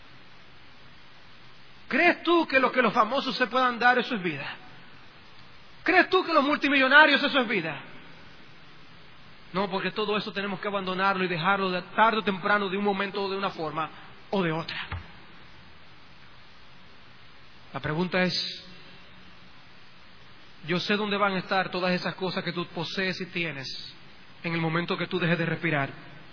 B: ¿Crees tú que lo que los famosos se puedan dar, eso es vida? ¿Crees tú que los multimillonarios, eso es vida? No, porque todo eso tenemos que abandonarlo y dejarlo de tarde o temprano, de un momento o de una forma o de otra. La pregunta es, yo sé dónde van a estar todas esas cosas que tú posees y tienes en el momento que tú dejes de respirar.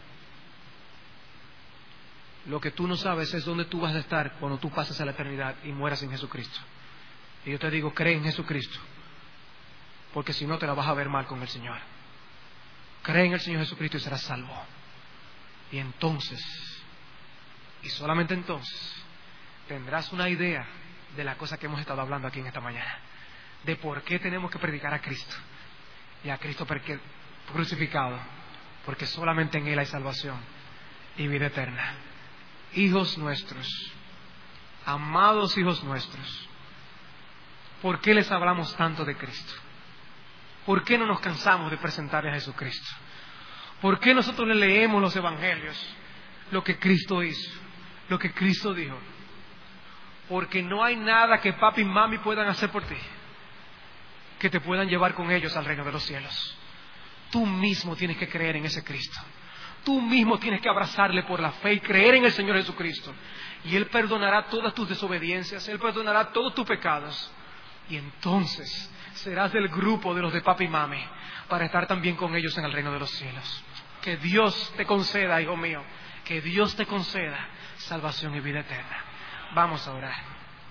B: Lo que tú no sabes es dónde tú vas a estar cuando tú pases a la eternidad y mueras en Jesucristo. Y yo te digo, cree en Jesucristo, porque si no te la vas a ver mal con el Señor. Cree en el Señor Jesucristo y serás salvo. Y entonces, y solamente entonces, tendrás una idea de la cosa que hemos estado hablando aquí en esta mañana. De por qué tenemos que predicar a Cristo. Y a Cristo crucificado. Porque solamente en Él hay salvación y vida eterna. Hijos nuestros, amados hijos nuestros, ¿por qué les hablamos tanto de Cristo? ¿Por qué no nos cansamos de presentarle a Jesucristo? ¿Por qué nosotros le leemos los evangelios? Lo que Cristo hizo, lo que Cristo dijo. Porque no hay nada que papi y mami puedan hacer por ti que te puedan llevar con ellos al reino de los cielos. Tú mismo tienes que creer en ese Cristo. Tú mismo tienes que abrazarle por la fe y creer en el Señor Jesucristo. Y Él perdonará todas tus desobediencias, Él perdonará todos tus pecados. Y entonces serás del grupo de los de papi y mami para estar también con ellos en el reino de los cielos. Que Dios te conceda, hijo mío, que Dios te conceda salvación y vida eterna. Vamos a orar.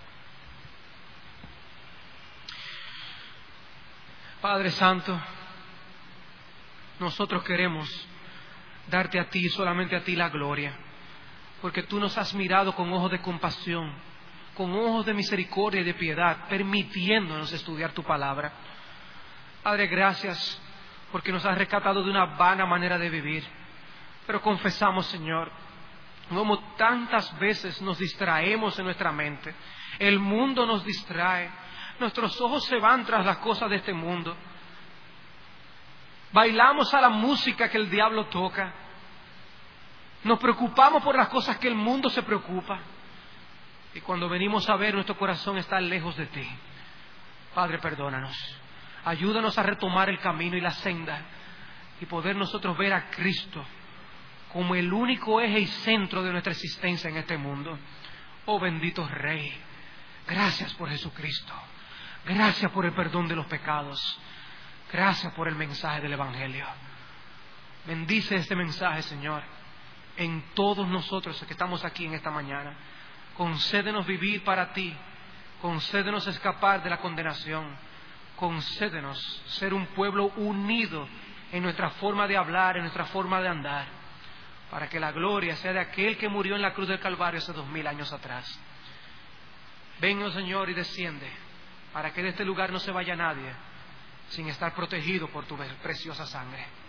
B: Padre Santo, nosotros queremos darte a ti, solamente a ti la gloria, porque tú nos has mirado con ojos de compasión, con ojos de misericordia y de piedad, permitiéndonos estudiar tu palabra. Padre, gracias porque nos has rescatado de una vana manera de vivir. Pero confesamos, Señor, como tantas veces nos distraemos en nuestra mente. El mundo nos distrae. Nuestros ojos se van tras las cosas de este mundo. Bailamos a la música que el diablo toca. Nos preocupamos por las cosas que el mundo se preocupa. Y cuando venimos a ver, nuestro corazón está lejos de ti. Padre, perdónanos. Ayúdanos a retomar el camino y la senda y poder nosotros ver a Cristo como el único eje y centro de nuestra existencia en este mundo. Oh bendito Rey, gracias por Jesucristo. Gracias por el perdón de los pecados. Gracias por el mensaje del Evangelio. Bendice este mensaje, Señor, en todos nosotros que estamos aquí en esta mañana. Concédenos vivir para ti. Concédenos escapar de la condenación. Concédenos ser un pueblo unido en nuestra forma de hablar, en nuestra forma de andar, para que la gloria sea de aquel que murió en la cruz del Calvario hace 2000 años atrás. Ven, oh Señor, y desciende, para que de este lugar no se vaya nadie sin estar protegido por tu preciosa sangre.